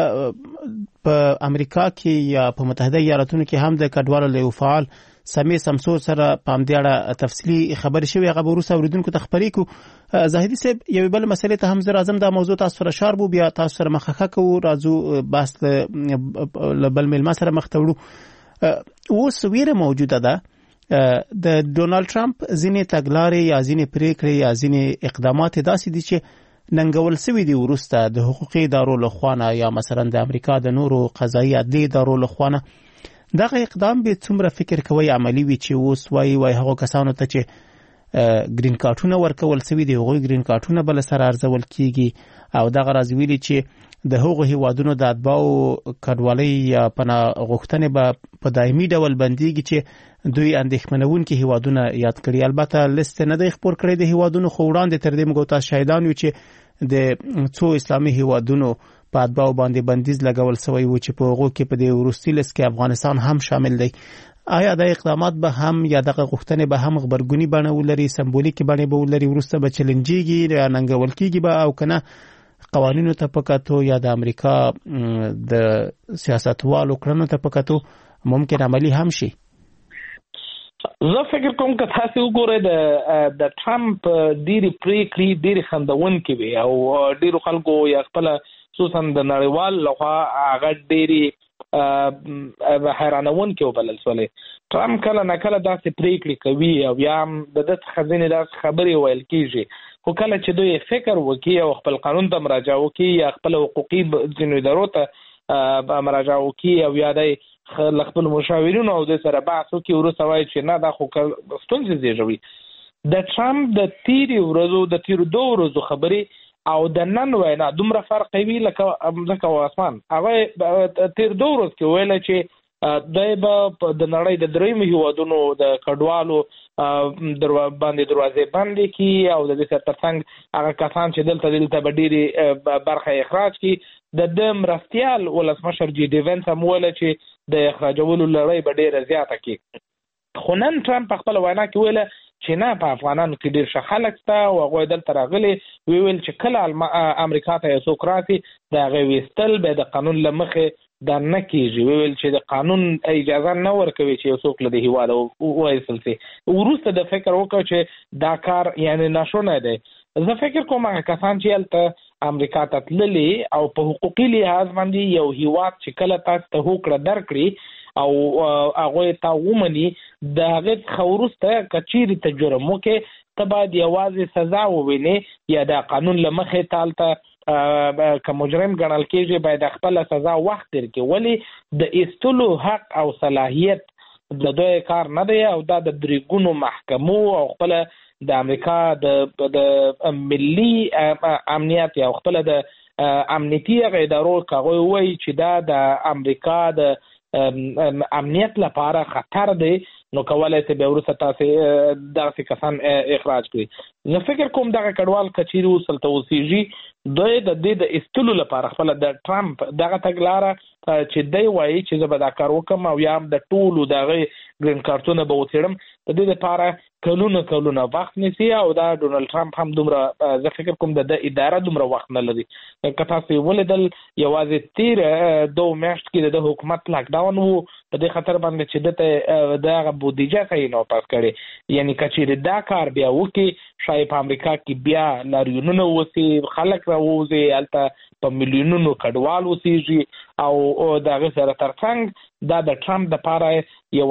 [SPEAKER 3] په امریکا کې یا په متحده ایالاتونو کې هم د کډوالو له یو فعال سمې سمسور سره په همدې اړه تفصیلي خبرې شوې، هغه به وروسته اورېدونکو ته خپرې کړو. زاهدي صاحب یوې بلې مسلې ته هم زه راځم، دا موضوع تاسو سره شار بو، بیا تاسو سره مخه کوو، راځو بحث له بل میلمه سره مخ ته وړو. اوس ویره موجوده ده د ډونالډ ټرمپ ځینې تګلارې یا ځینې پریکړې یا ځینې اقدامات داسې دي چې ننګول سوي دي وروسته د حقوقي ادارو له خوا یا مثلا د امریکا د نورو قضایي عدلي ادارو له خوا. دغه اقدام به څومره فکر کوي عملی وي چې اوس وایي وایي هغو کسانو ته چې ګرین کارتونه ورکول سوي دي هغوی ګرین کارتونه بل سره ارزول کیږي او دغه راز ویلي چې د هغو هیوادونو د اتباعو کډوالۍ یا پناه غوښتنې به په دایمي ډول بنديږي چې دوی اندېښمنونکي هیوادونه یاد کړي. البته لیست نه دی خپور کړی د هیوادونو، خو وړاندې تر دې موږ تاسو شاهدان یو چې د څو اسلامي هیوادونو په اتباعو باندې بندیز لګول شوی و چې په هغو کې په دې وروستي لیست کې افغانستان هم شامل دی. آیا د اقدامات به هم یا دغه غوښتنې به هم خبرګونی بڼه ولري، سمبولیکي بڼه به ولري، وروسته به چیلنجيږي یا ننګول کېږي به، او کنه قوانینو ته پکاتو یا د امریکا د سیاستوالو کړنو ته پکاتو ممکن عملی هم شي؟
[SPEAKER 8] زه فکر کوم که تاسو وګورئ د د ټرمپ ډېری پریکړې ډېری خندونکې وي او ډېرو خلکو یا خپل خصوصا د نړیوال لخوا هغه ډېری حیرانونکې وبلل شولې. ټرمپ کله نه کله داسې پریکړې کوي او یا هم د ده څخه ځینې داسې خبرې ویل کېږي، خو کله چې دوی فکر وکړي او خپل قانون ته مراجعه وکړي یا خپل حقوقي ځینو ادارو ته مراجعه وکړي او یا د خپل مشاورینو او د سره بحث وکړي، وروسته وایي چې نه دا خو ستونزې زیږوي. د ټرمپ د تیرې ورځو د تیرو دوه ورځو خبرې او د نن وینا دومره فرق کوي لکه ځکه او اسمان. هغه تیر دوه ورځو کې ویل چې دوی به د نړۍ د دریمو هیوادونو د کډوالو باندې دروازې بندې کړي او د دې سره ترڅنګ هغه کسان چې دلته دلته به ډېرې برخه اخراج کړي. د ده مرستیال ولسمشر جي ډي وینس هم ویل چې د اخراجولو لړۍ به ډېره زیاته کړي. خو نن ټرمپ په خپله وینا کې ویل چې نه، په افغانانو کې ډېر ښه خلک شته او هغوی دلته راغلي. ویل چې کله امریکا ته یو څوک راسي د هغې ویستل به د قانون له مخې دا نه کېږي. ویل چې د قانون اجازه نه ورکوي چې یو څوک له د هېواده وایستل شي. وروسته د فکر وکړ چې دا کار یعنې ناشونی دی. زه فکر کوم هغه کسان چې هلته امریکا ته تللي او په حقوقي لحاظ باندې یو هېواد چې کله تاسو ته هوکړه درکړي او هغوی ته ومني، د هغې څخه وروسته که چیرې ته جرم وکړې ته باید یوازې سزا ووینې یا د قانون له مخې ته هلته که مجرم ګڼل کېږي باید خپله سزا وخت تېر کړي. ولې د ایستلو حق او صلاحیت د دوی کار نه دی او دا د درې ګونو محکمو او خپله د امریکا د ملي امنیت یا خپله د امنیتي هغه ادارو که هغوی وایي چې دا د امریکا د امنیت لپاره خطر دی، نو کولای شي بیا وروسته تاسې داسې کسان اخراج کړي. زه فکر کوم دغه کډوال که چیرې اوس هلته اوسېږي دوی د دې د ایستلو لپاره خپله د ټرمپ دغه تګلاره چې دی وایي چې زه به دا کار وکړم او یا هم د ټولو د هغې ګرین کارتونه به وڅېړم، د دې لپاره کلونه کلونه وخت نیسي او دا ډونالډ ټرمپ هم دومره زه فکر کوم د ده اداره دومره وخت نه لري. که تاسو یې ولیدل یوازې تېره دوه میاشت کې د ده حکومت لاکډاون و، په دې خاطر باندې چې ده ته د هغه بودیجه صحیح نه پاس کړې. یعنې که چېرې دا کار بیا وکړي شاید په امریکا کې بیا لاریونونه وسي، خلک راووځي، هلته په میلیونونو کډوال اوسېږي او د هغې سره ترڅنګ دا د ټرمپ دپاره یو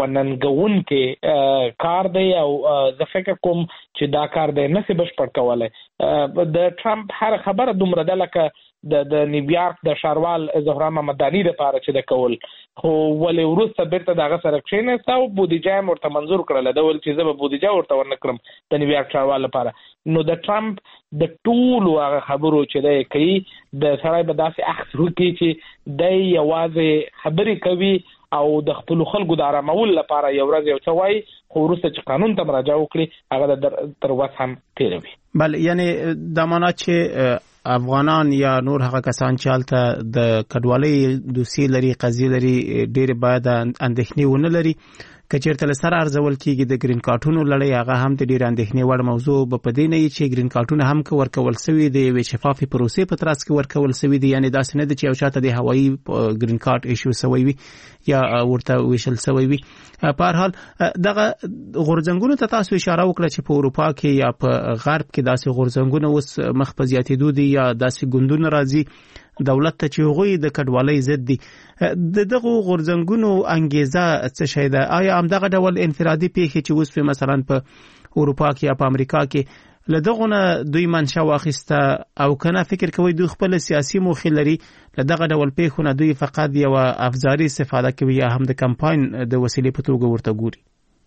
[SPEAKER 8] ننګونکی کار دی او زه فکر کوم چې دا کار دی نسي بشپړ کولی. د ټرمپ هر خبره دومره ده لکه د د نیویارک د ښاروال زهرا ممداني دپاره چې د کول، خو ولې وروسته بیرته د هغه سره کښېنسته او بودیجه یې ورته منظور کړله. ده ویل چې زه به بودیجه ورته ورنه کړم د نیویارک ښاروال لپاره. نو د ټرمپ د ټولو هغه خبرو چې دی کوي د سړی به داسې اخذ وکړي چې دی یوازې خبرې کوي او د خپلو خلکو د آرامولو لپاره یو ورځ یو څه وایي، خو وروسته چې قانون ته مراجعه وکړي هغه د تر وس هم تېروي.
[SPEAKER 3] بله، یعنې دا معنا چې افغانان یا نور هغه کسان چې هلته د کډوالۍ دوسیې لري، قضیې لري، ډېرې باید اندېښنې ونه لري. که چېرته له سره ارزول کېږي د ګرین کارټونو لړۍ، هغه هم د ډېرې اندېښنې وړ موضوع به په دې نه وي چې ګرین کارټونه هم که ورکول سوي د یوې شفافې پروسې په ترڅ کې ورکول سوي دي. یعنې داسې نه ده چې یو چاته د هوایي ګرین کارټ ایشو سوی وي یا ورته ویشل سوی وي. په هر حال دغه غورځنګونو ته تاسو اشاره وکړه چې په اروپا کې یا په غرب کې داسې غورځنګونه اوس مخ په زیاتېدو دي یا داسې ګوندونه راځي دولت ته چې هغوی د کډوالۍ ضد دي. د دغو غورځنګونو انګیزه څه شی ده؟ آیا همدغه ډول انفرادي پیښې چې اوس مثلا په اروپا کې یا په امریکا کې له دغو نه دوی منشا واخیسته او که نه فکر کوي دوی خپل سیاسي موخې لري له دغه ډول پیښو نه دوی فقط یوه افزاري استفاده کوي یا هم د کمپاین د وسیلې په توګه ورته ګوري؟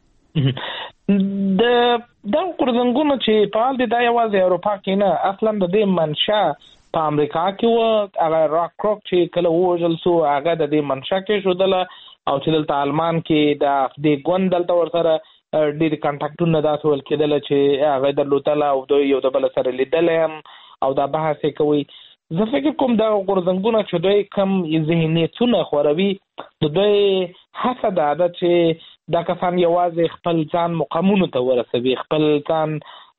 [SPEAKER 8] د دغو غورځنګونو چې فعال دي دا یوازې اروپا کې نه، اصلا د دې منشا په امریکا کې و هغه راک کروک چې کله وژل شو هغه د دې منشا کې شودله او چې دلته آلمان کې د افدې ګوند دلته ورسره ډېر کانټاکټونه داسې ول کېدل چې هغه درلودله او دوی یو د بل سره لیدلی هم او دا بحث یې کوي. زه فکر کوم دا غورځنګونه چې دوی کم ذهنیتونه خوروي د دوی هڅه دا ده چې دا کسان یوازې خپل ځان مقامونو ته ورسوي، خپل ځان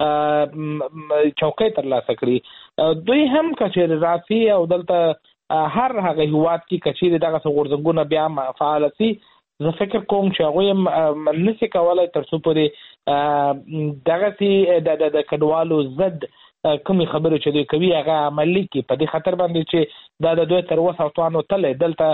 [SPEAKER 8] چوکۍ ترلاسه کړي. دوی هم کچېرې راسي او دلته هر هغه هیواد کې کچېرې دغسې غورځنګونه بیا فعاله سي، زه فکر کوم چې هغوی نشي کولی تر څو پورې دغسې د کډوالو ضد کومې خبرې چې دوی کوي هغه عملي کړي، په دې خاطر باندې چې دا د دوی تر اوسه توانو تللی. دلته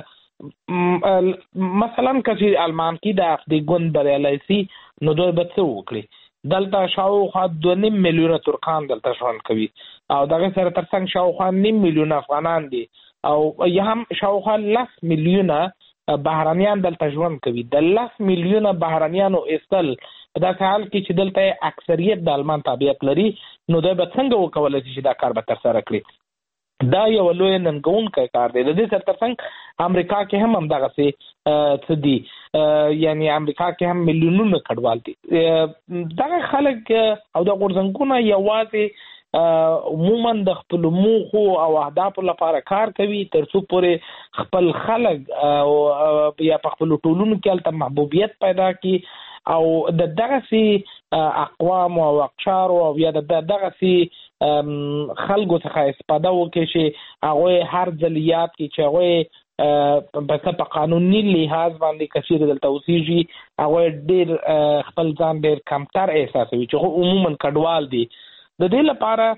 [SPEAKER 8] مثلا که چې آلمان کې د افدې ګوند بریالی سي نو دوی به څه وکړي؟ دلته شاوخوا دوه نیم میلیونه ترکان دلته ژوند کوي او دغه سره تر څنګ شاوخوا نیم میلیونه افغانان دي او یا هم شاوخوا لس میلیونه بهرنیان دلته ژوند کوي. د لس میلیونه بهرنیانو ایستل په داسې حال کې چې دلته اکثریت د آلمان تابعیت لري نو دوی به څنګه وکولی شي چې دا کار به ترسره کړي؟ دا یو لوی ننګونکی کار دی. د دې سره تر څنګ امریکا کې هم همدغسې څه دي، یعنی امریکا کې هم میلیونونه کډوال دي. دغه خلک او د غورځنګونه یوازې عموما د خپلو موخو او اهدافو لپاره کار کوي تر څو پورې خپل خلک یا په خپلو ټولنو کې هلته محبوبیت پیدا کړي او د دغسې اقوام او اقشارو او یا د دغسې خلکو څخه استفاده وکړي چې هغوی هر ځل یاد کړي چې هغوی په په قانوني لحاظ باندې کچېرې دلته اوسېږي هغوی ډېر خپل ځان ډېر کمتر احساسوي چې عموما کډوال دي. د دې لپاره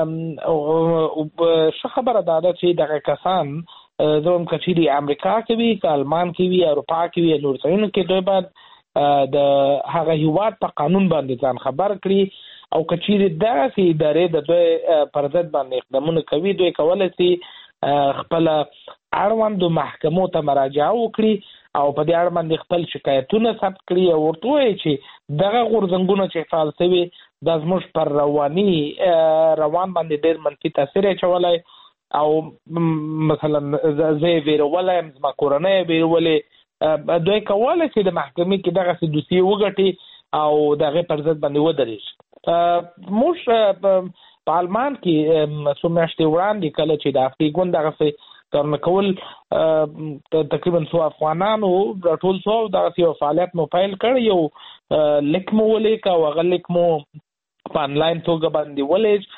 [SPEAKER 8] ښه خبره دا ده چې دغه کسان زه هم کچېرې امریکا کې وي که آلمان کې وي اروپا کې وي نور ځایونو کې دوی باید د هغه هیواد په قانون باندې ځان خبر کړي او کچېرې داسې ادارې د دوی پر ضد باندې اقدامونه کوي دوی کولی شي خپله اړوندو محکمو ته مراجعه وکړي او په دې اړه باندې خپل شکایتونه ثبت کړي او ورته ووایي چې دغه غورځنګونه چې فعال شوي دا زموږ پر رواني روان باندې ډېر منفي تاثیر اچولی او مثلا زه یې ویرولی یم، زما کورنۍ یې ویرولې. دوی کولی شي د محکمې کې دغسې دوسیې وګټي او د هغې پر ضد باندې ودرېږي. موږ په آلمان کې څو میاشتې وړاندې کله چې د افدې ګوند دغسې کارونه کول تقریبا څو افغانانو راټول شو او دغسې یو فعالیت مو پیل کړ، یو لیک مو ولیکه او هغه لیک مو په انلاین توګه باندې ولیږ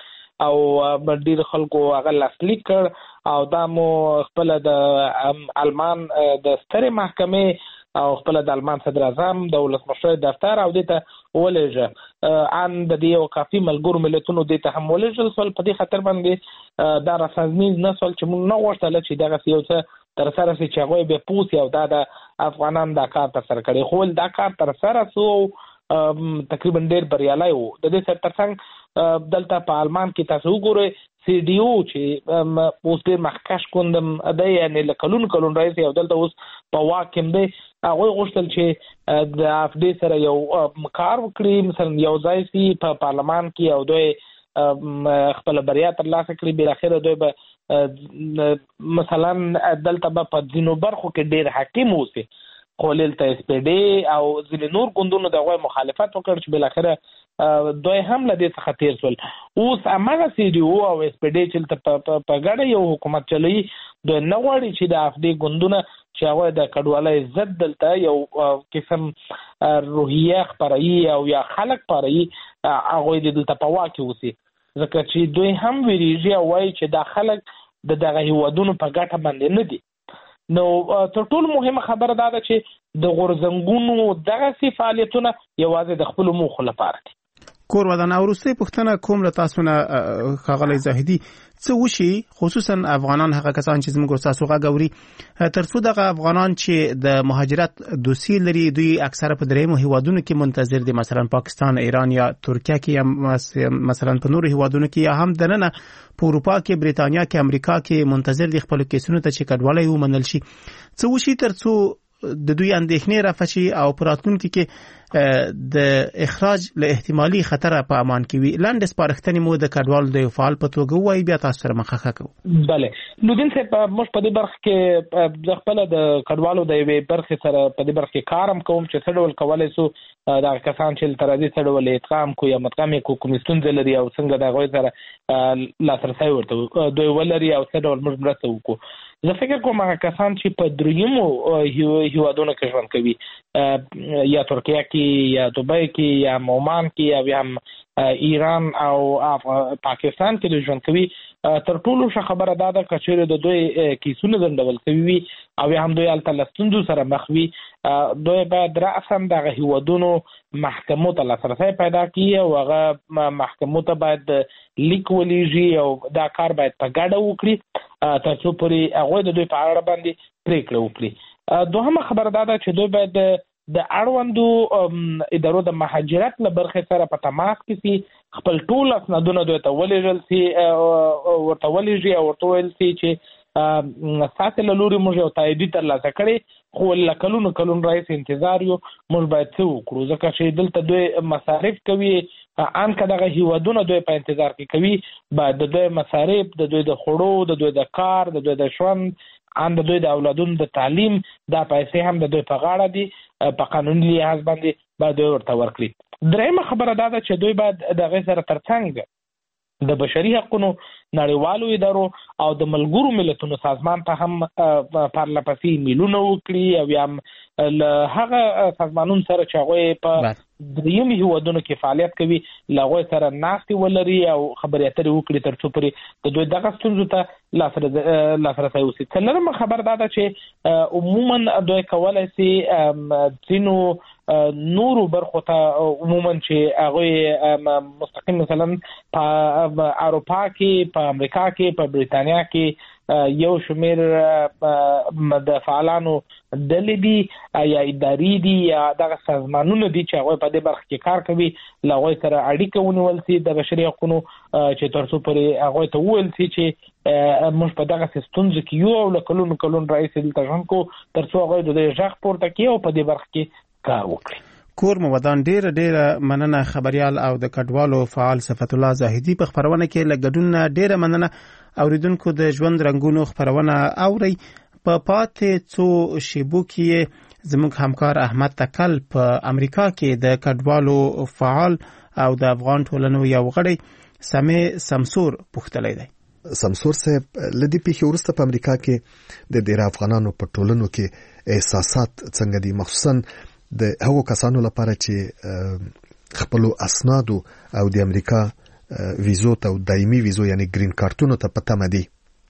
[SPEAKER 8] او ډېر خلکو هغه لاسلیک کړ او دا مو خپله د آلمان د سترې محکمې او خپله د آلمان صدر اعظم د ولسمشر دفتر او دې ته ولېږه. ان د دې یو کافي ملګرو ملتونو دې ته هم ولېږل شول. په دې خاطر باندې دا راسازمیز نه شول چې موږ نه غوښتله چې دغسې یو څه ترسره شي چې هغوی بیا پوه سي او دا د افغانان دا کار ترسره کړی. خو دا کار ترسره سو تقریبا ډېر بریالی و. د دې سره تر څنګ دلته په آلمان کې تاسو وګورئ سی ډي او چې اوس ډېر مخکښ ګوند دی، یعنې له کلونو کلونو راهیسې او دلته اوس په واک کې دی، هغوی غوښتل چې د افدې سره یو کار وکړي، مثلا یو ځای سي په پارلمان کې او دوی خپله بریا ترلاسه کړي. بالاخره دوی به مثلا دلته به په ځینو برخو کې ډېر حاکم اوسي، خو دلته اس پی ډي او ځینې نور ګوندونو د هغوی مخالفت وکړ چې بالاخره دوی هم له دې څخه تېر شول. اوس هماغه سی ډي او او اس پی ډي چې په ګډه یو حکومت چلوي دوی نه غواړي چې د افدې ګوندونه چې هغوی د کډوالۍ ضد دلته یو قسم روحیه خپروي او یا خلک خپروي هغوی دلته په واک کې اوسي، ځکه چې دوی هم ویرېږي او وایي چې دا خلک د دغه هیوادونو په ګټه باندې نه دي. نو تر ټولو مهمه خبره دا ده چې د غورځنګونو دغسې فعالیتونه یوازې د خپلو موخو لپاره دي.
[SPEAKER 3] کور ودان او وروستۍ پوښتنه کوم له تاسو نه ښاغلی زاهدي، څه وشي خصوصا افغانان هغه کسان چې زموږ ستاسو غږ اوري تر څو دغه افغانان چې د مهاجرت دوسیې لري دوی اکثره په دریمو هیوادونو کې منتظر دي، مثلا پاکستان، ایران یا ترکیه کې یا مثلا په نورو هیوادونو کې، یا هم دننه په اروپا کې، بریتانیا کې، امریکا کې منتظر دي خپل کیسونو ته چې کډوالۍ ومنل شي. څه وشي تر څو د دوی اندېښنې رافع شي او په راتلونکي کې د اخراج له احتمالي خطر په امان کې وي. لاندې سپارښتنې مو د کډوالو د فعال په توګه وایي، بیا تاسو سره مخه کوو.
[SPEAKER 8] بله نو دلته موږ په دې برخه کې د خپل د کډوالو د یوې برخې سره په دې برخه کې کارم کوم چې څه ډول کولای سو دا کسان چې تر دې څه ډول ادغام کو یا مدغم کو کوم ستونزې لري او څنګه دا غوي سره لاسرسي ورته دوی ولري او څه ډول موږ مرسته وکړو. زه فکر کوم هغه کسان چې په دریمو هیوادونو کې ژوند کوي یا ترکیه کې یا دوبۍ کې یا عمان کې یا هم ایران او پاکستان کې ژوند کوي، تر ټولو ښه خبره دا ده چې د دوی کیسونه ځندول کوي او هم دوی الته لستونزو سره مخ وي. دوی باید رأساً دغه هیوادونو محکمو ته لاسرسی پیدا کړي او هغه محکمو ته باید لیک ولیږي او دا کار باید په ګډه وکړي تر څو پورې هغوی د دوی په اړه باندې پرېکړه وکړي. دوهمه خبره دا ده چې دوی باید د اړوندو ادارو د مهاجرت له برخې سره په تماس کې سي، خپل ټول اسنادونه دوی ته ولېږل سي ورته ولېږي او ورته ویل سي چې ستاسې له لورې موږ یو تاییدي ترلاسه کړی، خو له کلونو کلونو راهیسې انتظار یو، موږ باید څه وکړو ځکه چې دلته دوی مصارف کوي. ان که دغه هیوادونه دوی په انتظار کې کوي، باید د دوی مصارف، د دوی د خوړو، د دوی د کار، د دوی د ژوند، ان د دوی د اولادونو د تعلیم، دا پیسې هم د دوی په غاړه دي، په قانوني لحاظ باندې باید دوی ورته ورکړي. درېیمه خبره دا ده چې دوی باید د هغې سره ترڅنګ د بشري حقونو نړیوالو ادارو او د ملګرو ملتونو سازمان ته هم پرله پسې میلونه وکړي او یا هم له هغه سازمانونو سره چې هغوی په درېیمو هیوادونو کې فعالیت کوي له هغوی سره ناستې ولري او خبرې اترې وکړي تر څو پورې د دوی دغه ستونزو ته لاسرسی وشي. څلورمه خبر دا ده چې عموما دوی کولی سي ځینو نورو برخو ته عموما چې هغوی مستقیم مثلا په اروپا کې، په امریکا کې، په بریتانیا کې یو شمیر د فعالانو ډلې دي یا اداري دي یا دغه سازمانونه دي چې هغوی په دې برخه کې کار کوي، له هغوی سره اړیکه ونیول سي د بشري حقونو چې تر څو پورې هغوی ته وویل سي چې موږ په دغه ستونزو کې یو او له کلونو کلونو راهیسې دلته ژوند کوو، تر څو هغوی د دوی غږ پورته کړي او په دې برخه کې کار وکړي.
[SPEAKER 3] کور مو ودان ډیره ډیره مننه خبريال او د کډوالو فعال صفت الله زاهدي په خبرونه کې لګډون ډیره مننه. اوریدونکو د ژوند رنگونو خبرونه اوري په پاتې څو شیبو کې زموږ همکار احمد تکل په امریکا کې د کډوالو فعال او د افغان ټولنو یو غړی سمې سمسور پوښتلی دی.
[SPEAKER 9] سمسور صاحب لدی پیښې وروسته په امریکا کې د ډیر افغانانو په ټولنو کې احساسات څنګه دي، مخصوصا د هغو کسانو لپاره چې خپلو اسنادو او د امریکا ویزو ته دایمي ویزو یعنی گرین کارتونو ته پته مدي؟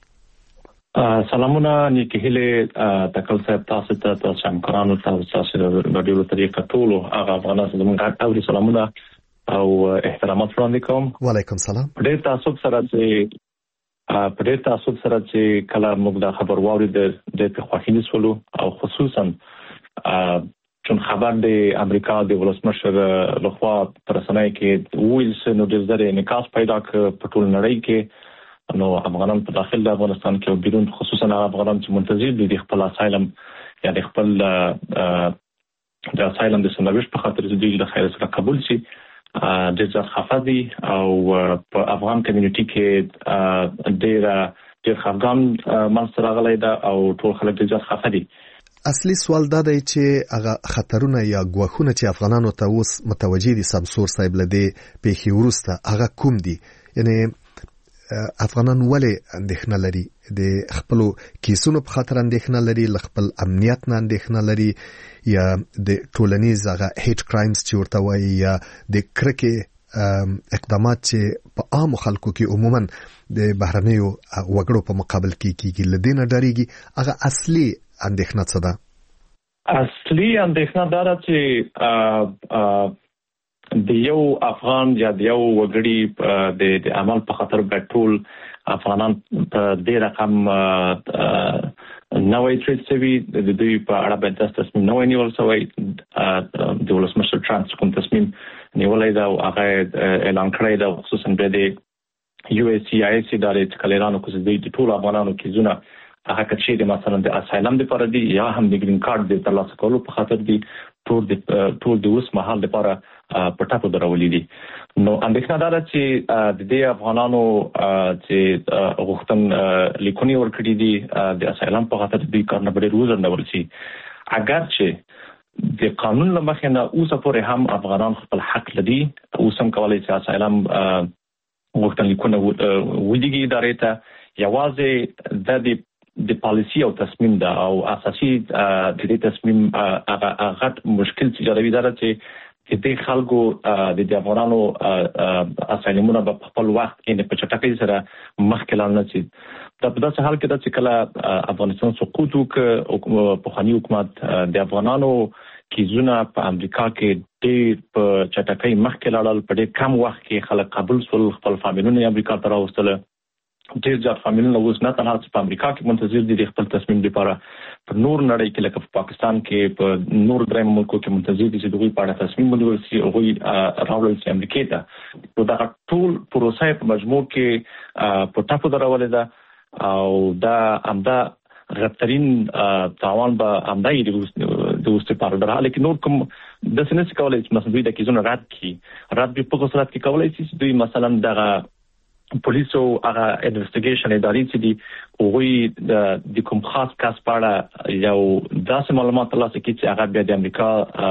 [SPEAKER 10] سلامونه نیکی هیله تکل صاحب، تاسو ته تاسو همکارانو ته تاسو د رادیو طریقه ټول هغه افغانان زموږ اوري سلامونه او احترامات وړاندې کوم.
[SPEAKER 9] وعلیکم سلام.
[SPEAKER 10] ډېر تاسو سره چې په ډېر تاسو سره چې کله موږ د خبر واوري د د خوښینې سولو او خصوصا چون خبر د امریکا د ولسمشر لخوا پرسنۍ کې ویلز نو د زړه انعکاس پیدا ک په ټول نړۍ کې، نو افغانان په داخل د افغانستان کې او بیرون خصوصا افغانان چې منتظر دي د خپل اسایلم یا د خپل د اسایلم د سنويش په خاطر د دې د خیر سره قبول شي د ځخ خفدي او په افغان کمیونټي کې ډېر ډېر افغان منځ راغلي دا او ټول خلک د ځخ خفدي.
[SPEAKER 9] اصلي سوال دا دی چې هغه خطرونه یا ګواښونه چې افغانانو ته اوس متوجي دي سمسور صاحب لدی پیښې وروسته هغه کوم دي؟ یعنی افغانان ولې اندېښنه لري؟ د خپل کیسونو په خاطر اندېښنه لري، ل خپل امنیت نه اندېښنه لري، یا د ټولنیز هغه هیټ کرایمز چې ورته وایي یا د کرکې اقدامات چې په عام خلکو کې عموما د بهرنیو وګړو په مقابل کې کیږي لدینه ډاریږي، هغه اصلي اندېښنه څه ده؟
[SPEAKER 10] اصلي اندېښنه دا ده چې د یو افغان یا د یو وګړي د د عمل په خاطر به ټول افغانان په دې رقم نوې ټریټ شوي، د دوی په اړه به د تصمیم نوې نیول شوی، د ولسمشر ټرامپ کوم تصمیم نیولای دا او هغه اعلان کړی دا خصوصا به د یو اس سی آی سی د کلیرانو کوم د ټول افغانانو کې زونه هغه چې د مثلا د اسایلم لپاره دی یا هم د گرین کارت د ترلاسه کولو په خاطر دی ټول د ټول د اوس مهال لپاره په ټاپو درولې دي. نو اندېښنه ده چې د دې افغانانو چې غوښتن لیکونی ورکړي دي د اسایلم په خاطر د کارنه بډې روزنده ورسي، اگر چې د قانون لمخې نه اوسه پورې هم افغانان خپل حق لري، اوس هم کولای شي اسایلم غوښتن لیکونه ودیږي ادارې ته. یوازې د د پالیسی او تصمیم ده او اساسي د دې تصمیم هغه هغه مشکل چې جوړوي دا چې د خلکو د افغانانو اسایلمونه په خپل وخت کې په چټکۍ سره مخکې لاړ نه شي. دا په داسې حال کې ده چې کله افغانستان سقوط وکړ په خاني حکومت د افغانانو کیزونه په امریکا کې ډېر په چټکۍ مخکې لاړل، په ډېر کم وخت کې خلک قبول شول، خپل فامیلونه امریکا ته راوستل. ډېر زیات فامیلونه اوس نه تنها په امریکا کې منتظر دي د خپل تصمیم لپاره، په نور نړۍ کې لکه په پاکستان کې په نور درېم ملکو کې منتظر دي چې دوی په اړه تصمیم ونیول شي او دوی راوړل شي امریکا ته. نو دا ټول پروسه په مجموع کې په ټاپو درولې ده او دا همدا غترین تاوان به همدای د اوس په اړه حاله کې نور کوم د سنس کولای چې مثلا دوی د کیزونو رات کې رات په کوم صورت کې کولای شي دوی مثلا دغه پولیسو هغه انویسټیګیشن ادارې چې دی هغه د کوم خاص کس په اړه یو داسې معلومات ترلاسه کړي چې هغه بیا د امریکا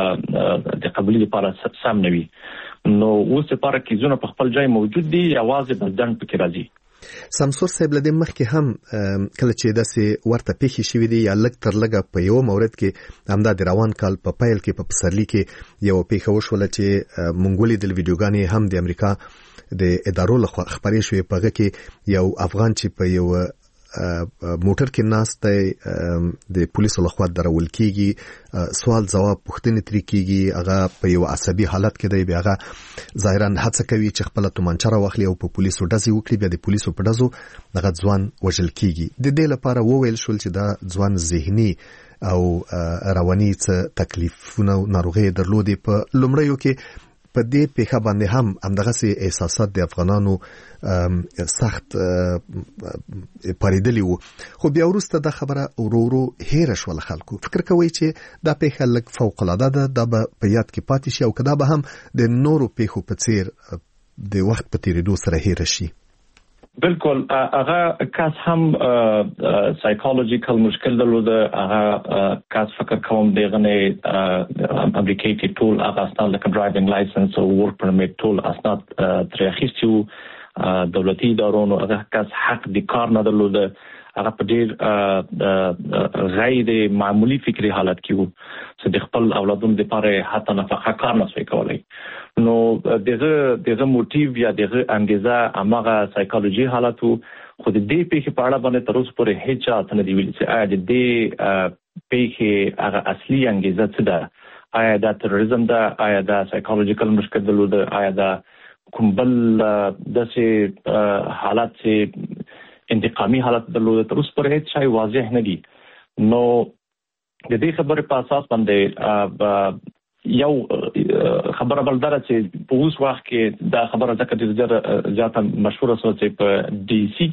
[SPEAKER 10] د قبولي لپاره سم نه وي. نو اوس لپاره کیزونه په خپل ځای موجود دي، یوازې بلدن پکې راځي.
[SPEAKER 9] سمسور صاحب لدې مخکې هم کله چې داسې ورته پیښې شوې دي یا لږ تر لږه په یو مورد کې همدا د روان کال په پیل کې په پسرلي کې یو پیښه وشوله چې مونږ ولیدل ویډیوګانې هم د امریکا د ادارو لخوا خبرې شوې، په هغه کې یو افغان چې په یو موټر کې ناست دی د پولیسو لخوا درول کیږي، سوال ځواب پوښتنې ترې کیږي، هغه په یو عصبي حالت کې دی، بیا هغه ظاهرا هڅه کوي چې خپل تومانچه راواخلي او په پولیسو ډزې وکړي، بیا د پولیسو په ډزو دغه ځوان وژل کیږي. د دې لپاره وویل شول چې دا ځوان ذهني او رواني څه تکلیفونه ناروغي درلودي. په لومړیو کې په دې پیښه باندې هم همدغه سي احساسات د افغانانو سخت پریدلی وو، خو بیا وروسته دا خبره ورو ورو هیر شول. خلکو فکر کوي چې دا پیښه لږ فوق العاده ده، دا به په یاد کې پاتې شي او کدا به هم د نورو پیښو په څیر د وخت په تیریدو سره هیر شي.
[SPEAKER 10] بالکل هغه کس هم سایکولوژیکل مشکل درلوده، هغه کس فکر کوم دغه نه امریکای کې ټول هغه اسناد لکه ډرایوینګ لایسنس او ورک پرمیټ ټول اسناد ترې اخیستي دولتي ادارو، هغه کس حق د کار نه درلوده، هغه په ډېر غیر معمولی فکری حالت کې وو چې د خپل اولادونو لپاره حتی نفقه کار نه شوی کولای. نو دغه دغه موټیو یا دغه انګیزه هغه سایکولوژي حالت وو. خو د دې پیښې په اړه باندې تر اوسه پورې هیڅ چا نه دی ویلي چې آیا د دې پیښې هغه اصلي انګیزه څه ده، آیا دا تروریزم ده، آیا دا سایکولوژیکل مشکل درلوده، آیا دا کوم بل داسې حالت چې انتقامي حالت درلوده، تر اوسه پورې هیڅ شی واضح نه دي. نو د دې خبرې په اساس باندې یو خبره بل دره چې په اوس وخت کې دا خبره ځکه چې زیاته مشهوره شوه چې په ډي سي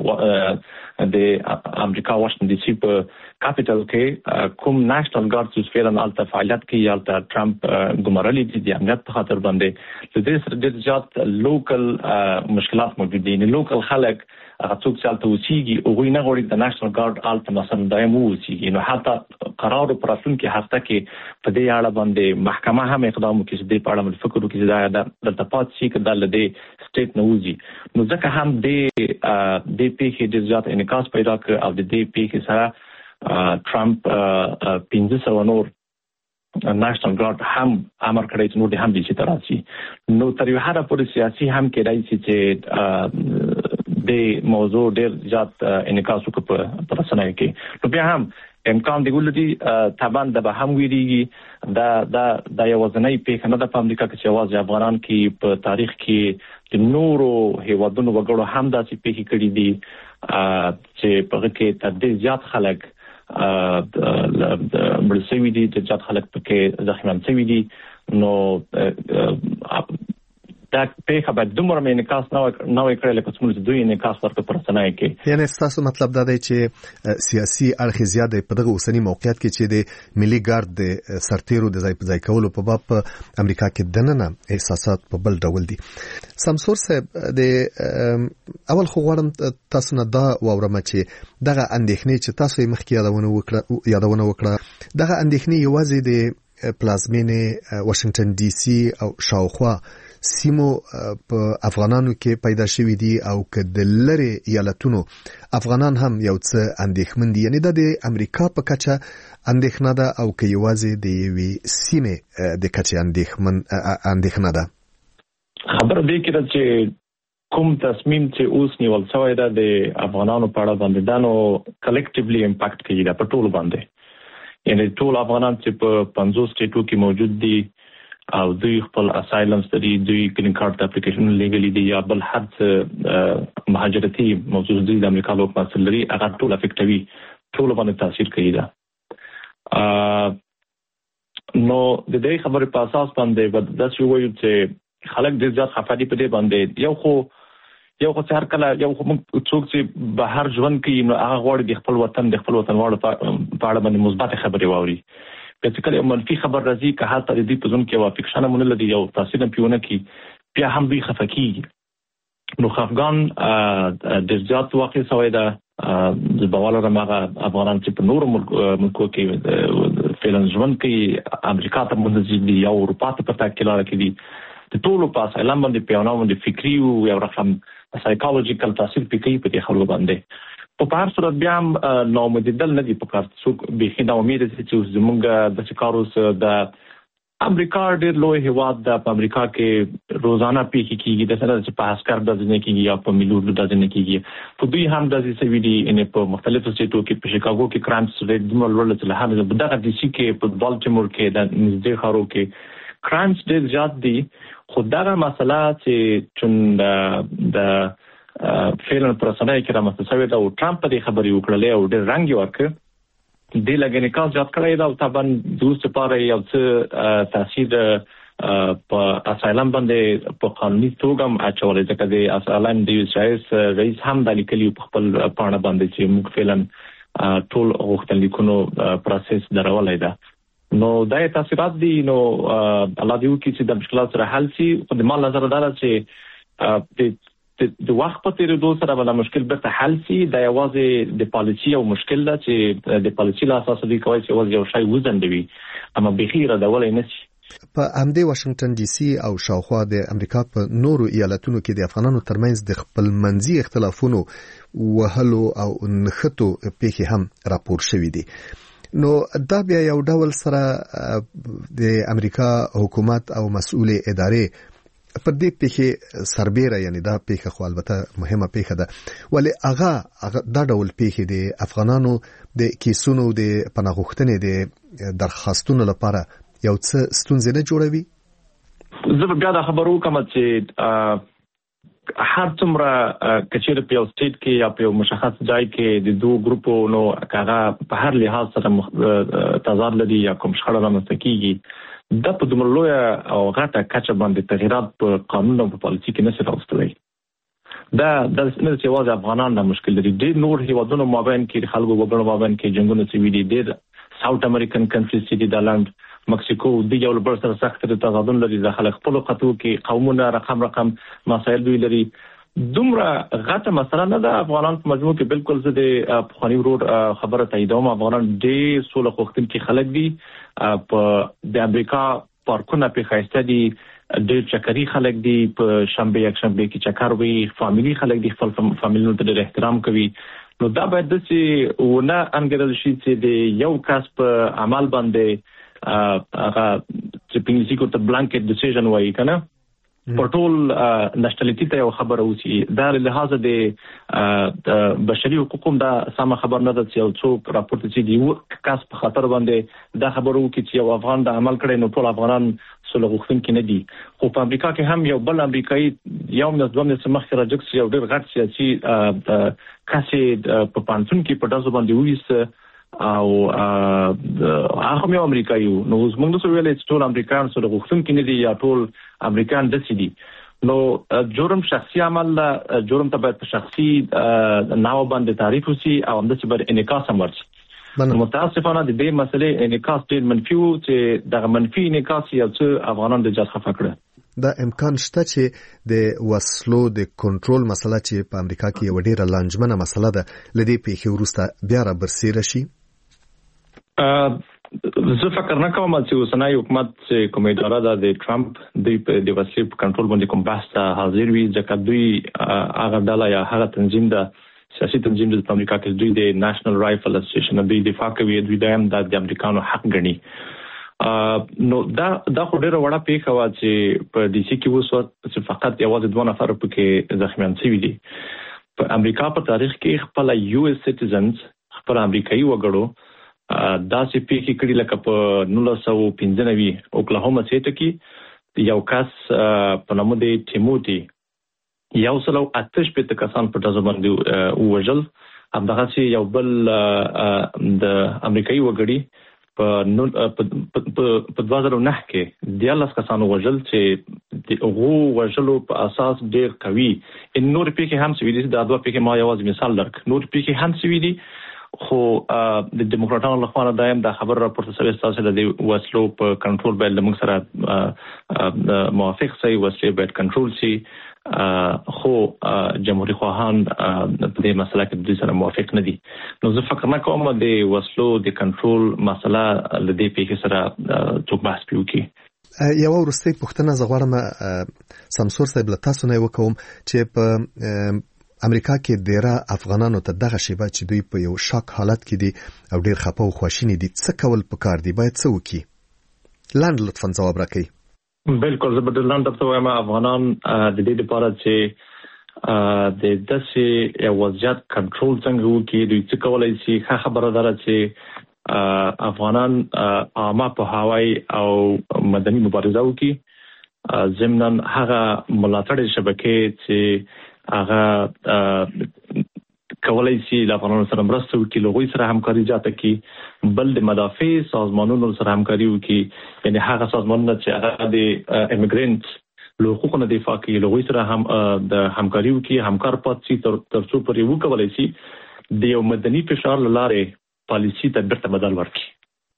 [SPEAKER 10] کې د امریکا واشنګټن ډي سي په کاپټل کې کوم نېشنل ګارد چې فعلا الته فعالیت کوي، الته ټرمپ ګمارلي دي د امنیت په خاطر باندې. د دې سره ډېر زیات لوکل مشکلات موجود دي. لوکل خلک هغه څوک چې الته اوسېږي هغوی نه غواړي د نېشنل ګارد الته مثلا دایم واوسېږي. نو حتی قرار په راتلونکي هفته کې په دې اړه باندې محکمه هم اقدام وکړي چې دې په اړه فکر وکړي چې دا دلته پاتې شي که دا له دې سټیټ نه وځي. نو ځکه هم دې دې پیښې ډېر زیات انعکاس پیدا کړ او د دې پیښې سره ټرمپ پنځه سوه نور نېشنل ګارد هم امر کړی چې نور دې هم دې چې ته راشي. نو تر یو حده پورې سیاسي هم کېدای شي چې د موضوع ډېر زیات انعکاس وکړي په رسنیو کې. نو بیا هم امکان دی ولدي طبعا د به هم ویریږي دا دا د یوازنۍ پیښه نه ده په امریکا کې چې یوازې افغانان کې په تاریخ کې د نورو هیوادونو وګړو هم داسې پیښې کړې دي چې په هغه کې تر ډېر زیات خلک مړه شوي دي، ډېر زیات خلک پکې زخمیان شوي دي. نو دا په خبره دومره مې انعکاس نه وای کړل لکه څنګه چې دوی انعکاس ورته پرسنای کې.
[SPEAKER 9] یعنی تاسو مطلب دا دی چې سیاسي اړخ زیاده په دغه اوسنی موقعیت کې چې د ملي ګارد د سرتیرو د ځای په ځای کولو په باب په امریکا کې دننه احساسات په بل ډول دي. سمسور صاحب د اول خو غواړم تاسو نه دا واورم چې دغه اندېښنې چې تاسو یې مخکې یادونه وکړه یادونه وکړه دغه اندېښنې یوازې د پلازمینې واشنگټن ډي سي او شاوخوا سیمو په افغانانو کې پیدا شوې دي او که د لری ایالتونو افغانان هم یو څه اندېښمن دي، یعنی د امریکا په کچه اندېښنه ده او که یوازې د یوې سیمې د کچه اندېښمن اندېښنه ده؟
[SPEAKER 10] خبر دی کې چې کوم تصمیم چې اوس نیول شوی ده د افغانانو په اړه باندې دا نو کلیکټیولی امپاکټ کوي دا په ټول باندې، یعنی ټول افغانان چې په پنځوس سټیټو کې موجود دي او دوی خپل اسایلمز لري، دوی گرین کارت اپلیکیشن لیګلی دي یا بل هر څه مهاجرتي موضوع دي د امریکا لوک مسل لري، هغه ټول افیکټوي، ټول باندې تاثیر کوي دا. نو د دې خبرې په اساس باندې د څه وایو چې خلک د ځات خفادي په دې باندې یو خو یو خو هر کله یو خو څوک چې بهر ژوند کوي هغه غواړي د خپل وطن د خپل وطن واړو په اړه باندې مثبت خبرې واوري. چې کله منفي خبر راځي که حالت دې په ځون کې وافقشنه مونږ لري یو تاثیر پیونه کی بیا هم به خفقي. نو افغان د ځات واقع سوی دا د بواله رمغه افغانان چې په نور ملکو کې فعلا ژوند کوي امریکا ته مونږ دي یا اروپا ته په تاکي لاره کې دي د ټولو په اساس علم باندې پیاونو باندې فکری او یو رقم سایکولوژیکل تاثیر پکې په دې خلکو باندې. په هر صورت بیا هم نو مددل نه دي په کار څوک به خنده امید چې زمونږ د چکاروس د امریکا ډېر لوی هواد د امریکا کې روزانه پیښې کیږي د سره چې په اسکر د ځنې کیږي یا په ملور د ځنې کیږي په دوی هم د سویډي ان په مختلفو سټیټو کې په شیکاګو کې کرایمز ریټ د ملول څخه هم د دغه د سی کې په بالټیمور کې د نږدې خارو کې کرایمز ډېر زیات دي. خو دغه مسله چې چون د فعلا پرسنای کې رامنځته شوې ده او ټرمپ په دې خبرې وکړلې او ډېر رنګ یې ورکړ د لګنې کال زیات کړی دا او طبعا دوست لپاره یو څه تاثیر په اسایلم باندې په قانوني توګه هم اچولې ځکه د اسایلم د یو رئیس هم د لیکلي په خپل پاڼه باندې چې موږ فعلا ټول غوښتنلیکونو پروسس درولای ده. نو دا تاثیرات دي نو الله دې وکړي چې د مشکلات سره حل شي. په دې مال نظر دا چې د د وخت په تیریدو سره بل مشکل به حل شي. دا یوازې د پالیسي او مشکل ده چې د پالیسي له اساس دی کوي چې یوازې یو شی وزندوي اما بخیره دا ولې نشي.
[SPEAKER 9] په همدې واشنگټن ډي سي او شاوخوا د امریکا په نورو ایالتونو کې د افغانانو ترمنځ د خپل منځي اختلافونو وهلو او نښتو پیښې هم راپور شوې دي. نو دا بیا یو ډول سره د امریکا حکومت او مسؤل ادارې پر دې پیښې سربېره، یعنی دا پیښه خو البته مهمه پیښه ده ولی هغه دا ډول پیښې د افغانانو د کیسونو د پناه غوښتنې د درخواستونو لپاره یو څه ستونزې نه جوړوي.
[SPEAKER 10] زه بیا دا خبرو کوم چې هر څومره کچېر په یو سټیټ کې یا په مشخص ځای کې د دوه ګروپو نو هغه په هر لحاظ سره تضاد لري یا کوم شخړه رامنځته کیږي د په دومره لوی او غټه کچه باندې تغیرات په قانون او په پالیسي کې نشي راوستلی. دا د سیمه چې واځي افغانان د مشکل لري د نور هیوادونو مابین کې خلکو وګړو مابین کې جنگونه سوي دي د ساوث امریکن کنټریز چې د لاند مکسیکو د یو بل سره سخت تضادونه لري د خلک خپل قطو کې قومونه رقم رقم مسایل دوی لري. دومره غټه مسله نه ده افغانان په مجموع کې بالکل زه د پخوانی ورور خبره تاییدوم. افغانان ډېر سوله غوښتونکي خلک دي په د امریکا پارکونه په خاصه دي ډېر چکري خلک دي په شنبه یک شنبه کې چکر وي فاميلي خلک دي خپل فاميلونو ته ډېر احترام کوي. نو دا باید د چې ونه انګرل شي چې د یو کس په عمل باندې هغه چې په انګلیسي کې ته بلانکټ ډیسیژن وایي کنه په ټول نشټالیټي ته یو خبره اوسي. دا له لحاظه د بشري حقوقو دا سم خبر نه ده چې یو څوک راپورته چې دی کس په خطر باندې دا خبره وکړي چې یو افغان د عمل کړي نو ټول افغانان سره غوښتونکي نه دي. خو په امریکا کې هم یو بل امریکایي یو من دوه من سمخ راجکس یو ډېر غټ سیاسي کاسې په پانتون کې په داسې باندې وېس او هغه مې امریکایي نو زموږ د سویل ټول امریکایان سره غوښتونکي نه دي یا ټول امریکایان دسي دي. نو جرم شخصي عمل له جرم ته باید شخصي ناو باندې تعریف وسی او هم د چې بر انعکاس امر شي. متاسفانه د دې مسلې انعکاس ډېر منفي و چې د منفي انعکاس یو څه افغانان د جات خفه کړه.
[SPEAKER 9] دا امکان شته چې د وسلو د کنټرول مسله چې په امریکا کې یو ډیره لانجمنه مسله ده لدې پیښې وروسته بیا را برسېره شي.
[SPEAKER 10] زه فکر نه کوم چې اوسنۍ حکومت چې کوم اداره ده د ټرمپ د د وسلې په کنټرول باندې کوم بحث ته حاضر وي، ځکه دوی هغه ډله یا هغه تنظیم ده سیاسي تنظیم د امریکا کې دوی د نېشنل رایفل اسوسییشن دوی دفاع کوي، دوی دایم د امریکانو حق ګڼي. نو دا دا خو ډیره وړه پیښه وه چې په ډي سي کې وسوه چې فقط یوازې دوه نفر پکې زخمیان شوي دي. په امریکا په تاریخ کې خپل یو اس سټیزنز خپل امریکایي وګړو داسې پیښې کړي لکه په نولس سوه پنځه نوي اوکلاهوما سټیټ کې یو کس په نامه دی ټیموتی یو سل او اته شپېته کسان په ډزو باندې ووژل. همدغسې یو بل د امریکایي وګړي په دوه زره نهه کې دیارلس کسانو وژل چې د هغو وژلو په اساس ډېر قوي. ان نور پیښې هم شوي دي، دا دوه پیښې ما یوازې مثال درک، نور پیښې هم شوي دي، خو د دیموکراتانو لخوا نه دایم دا خبر راپورته شوی ستاسو د وسلو په کنټرول باید له موږ سره موافق شي، وسلې باید کنټرول شي، خو جمهوریت خواهان په دې مسله کې د سره موافق نه دي. نو زه فکر نه کوم د وسلو د کنټرول مسله له دې پیښې سره څوک بحث پیوکي.
[SPEAKER 9] یو ورستۍ پوښتنه زه غواړم سمسور صاحب له تاسو نه وکوم چې په امریکا کې ډیره افغانانو ته دغه شیبه چې دوی په یو شاک حالت کې دي او ډیر خپه او خواشینی دي، څه کول پکار دي، باید څه وکړي؟ لاند لطفا ځواب راکړئ.
[SPEAKER 10] بالکل زه به د لاند درته وایم افغانان د دې لپاره چې د داسې یو وضعیت کنټرول څنګه وکړي، دوی څه کولی شي. ښه خبره ده چې افغانان عامه پوهاوی او مدني مبارزه وکړي، ضمناً هغه ملاتړ شبکې چې هغه کولای شي له افغانانو سره مرسته وکړي، له هغوی سره همکاري زیاته کړي، بل د مدافع سازمانونو سره همکاري وکړي، یعنې هغه سازمانونه چې هغه د امیګرنټ له حقوقو نه دفاع کوي له هغوی سره هم د همکاري وکړي، همکار پاتې شي تر څو پورې وکولی شي د یو مدني فشار له لارې پالیسي ته بیرته بدل ورکړي.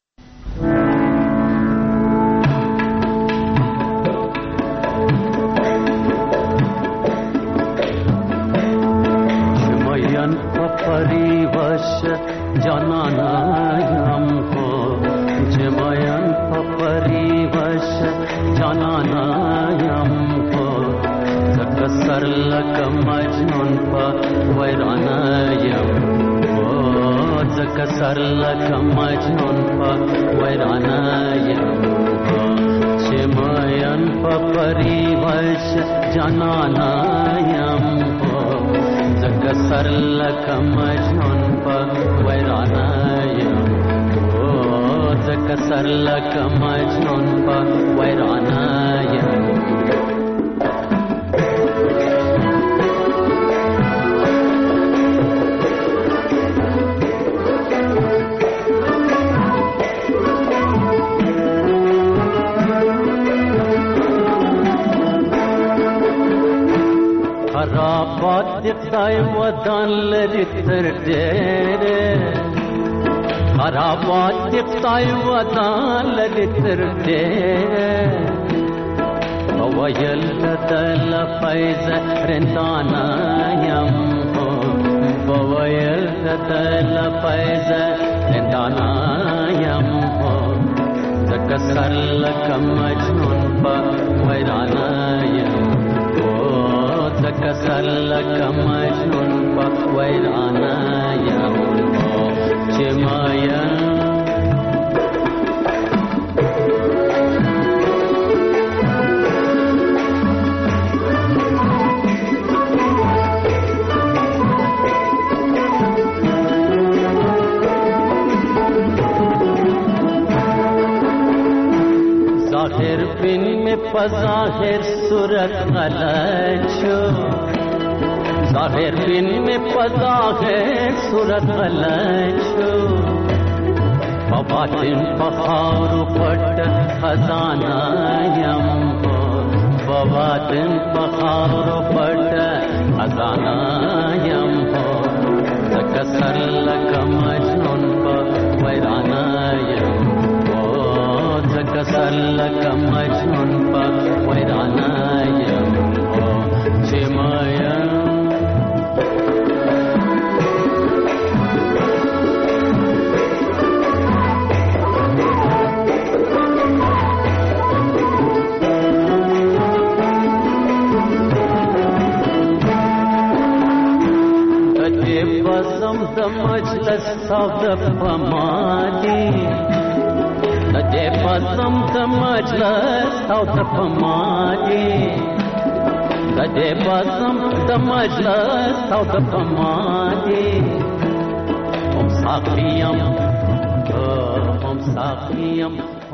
[SPEAKER 11] جانانایم کو جمایم پپری وش جانانایم کو زک سر لک مجنون پا ویرانایم کو زک سر لک مجنون پا ویرانایم کو جمایم پپری وش جانانایم کو زک سر لک مجنون پا ویرانایم او زک سر لک مجنون پا ویرانایم. خرابات خدای ودان لري تر ډېره، خرابات خدای ودان لري تر ډېره، وویل دل فیض رندانا یم هو، وویل دل فیض رندانا یم هو، زکه سر لک مجنون په ویرانا یم زکه سر لک مجنون په ویرانا یم چې ماین ظاهر بن میں پظاہر صورت غلط شو، ظاہر بن میں پظاہر صورت غلط شو، بباطن بخار پٹ خزانہ یم ہو، بباطن بخار سر لکه مجنون په ویرانه یم چې ما یم بزم د مجلس او د پمادي د بزم د مجلس او د پمادي د بزم د مجلس او د پمادي هم ساقیم هم ساقیم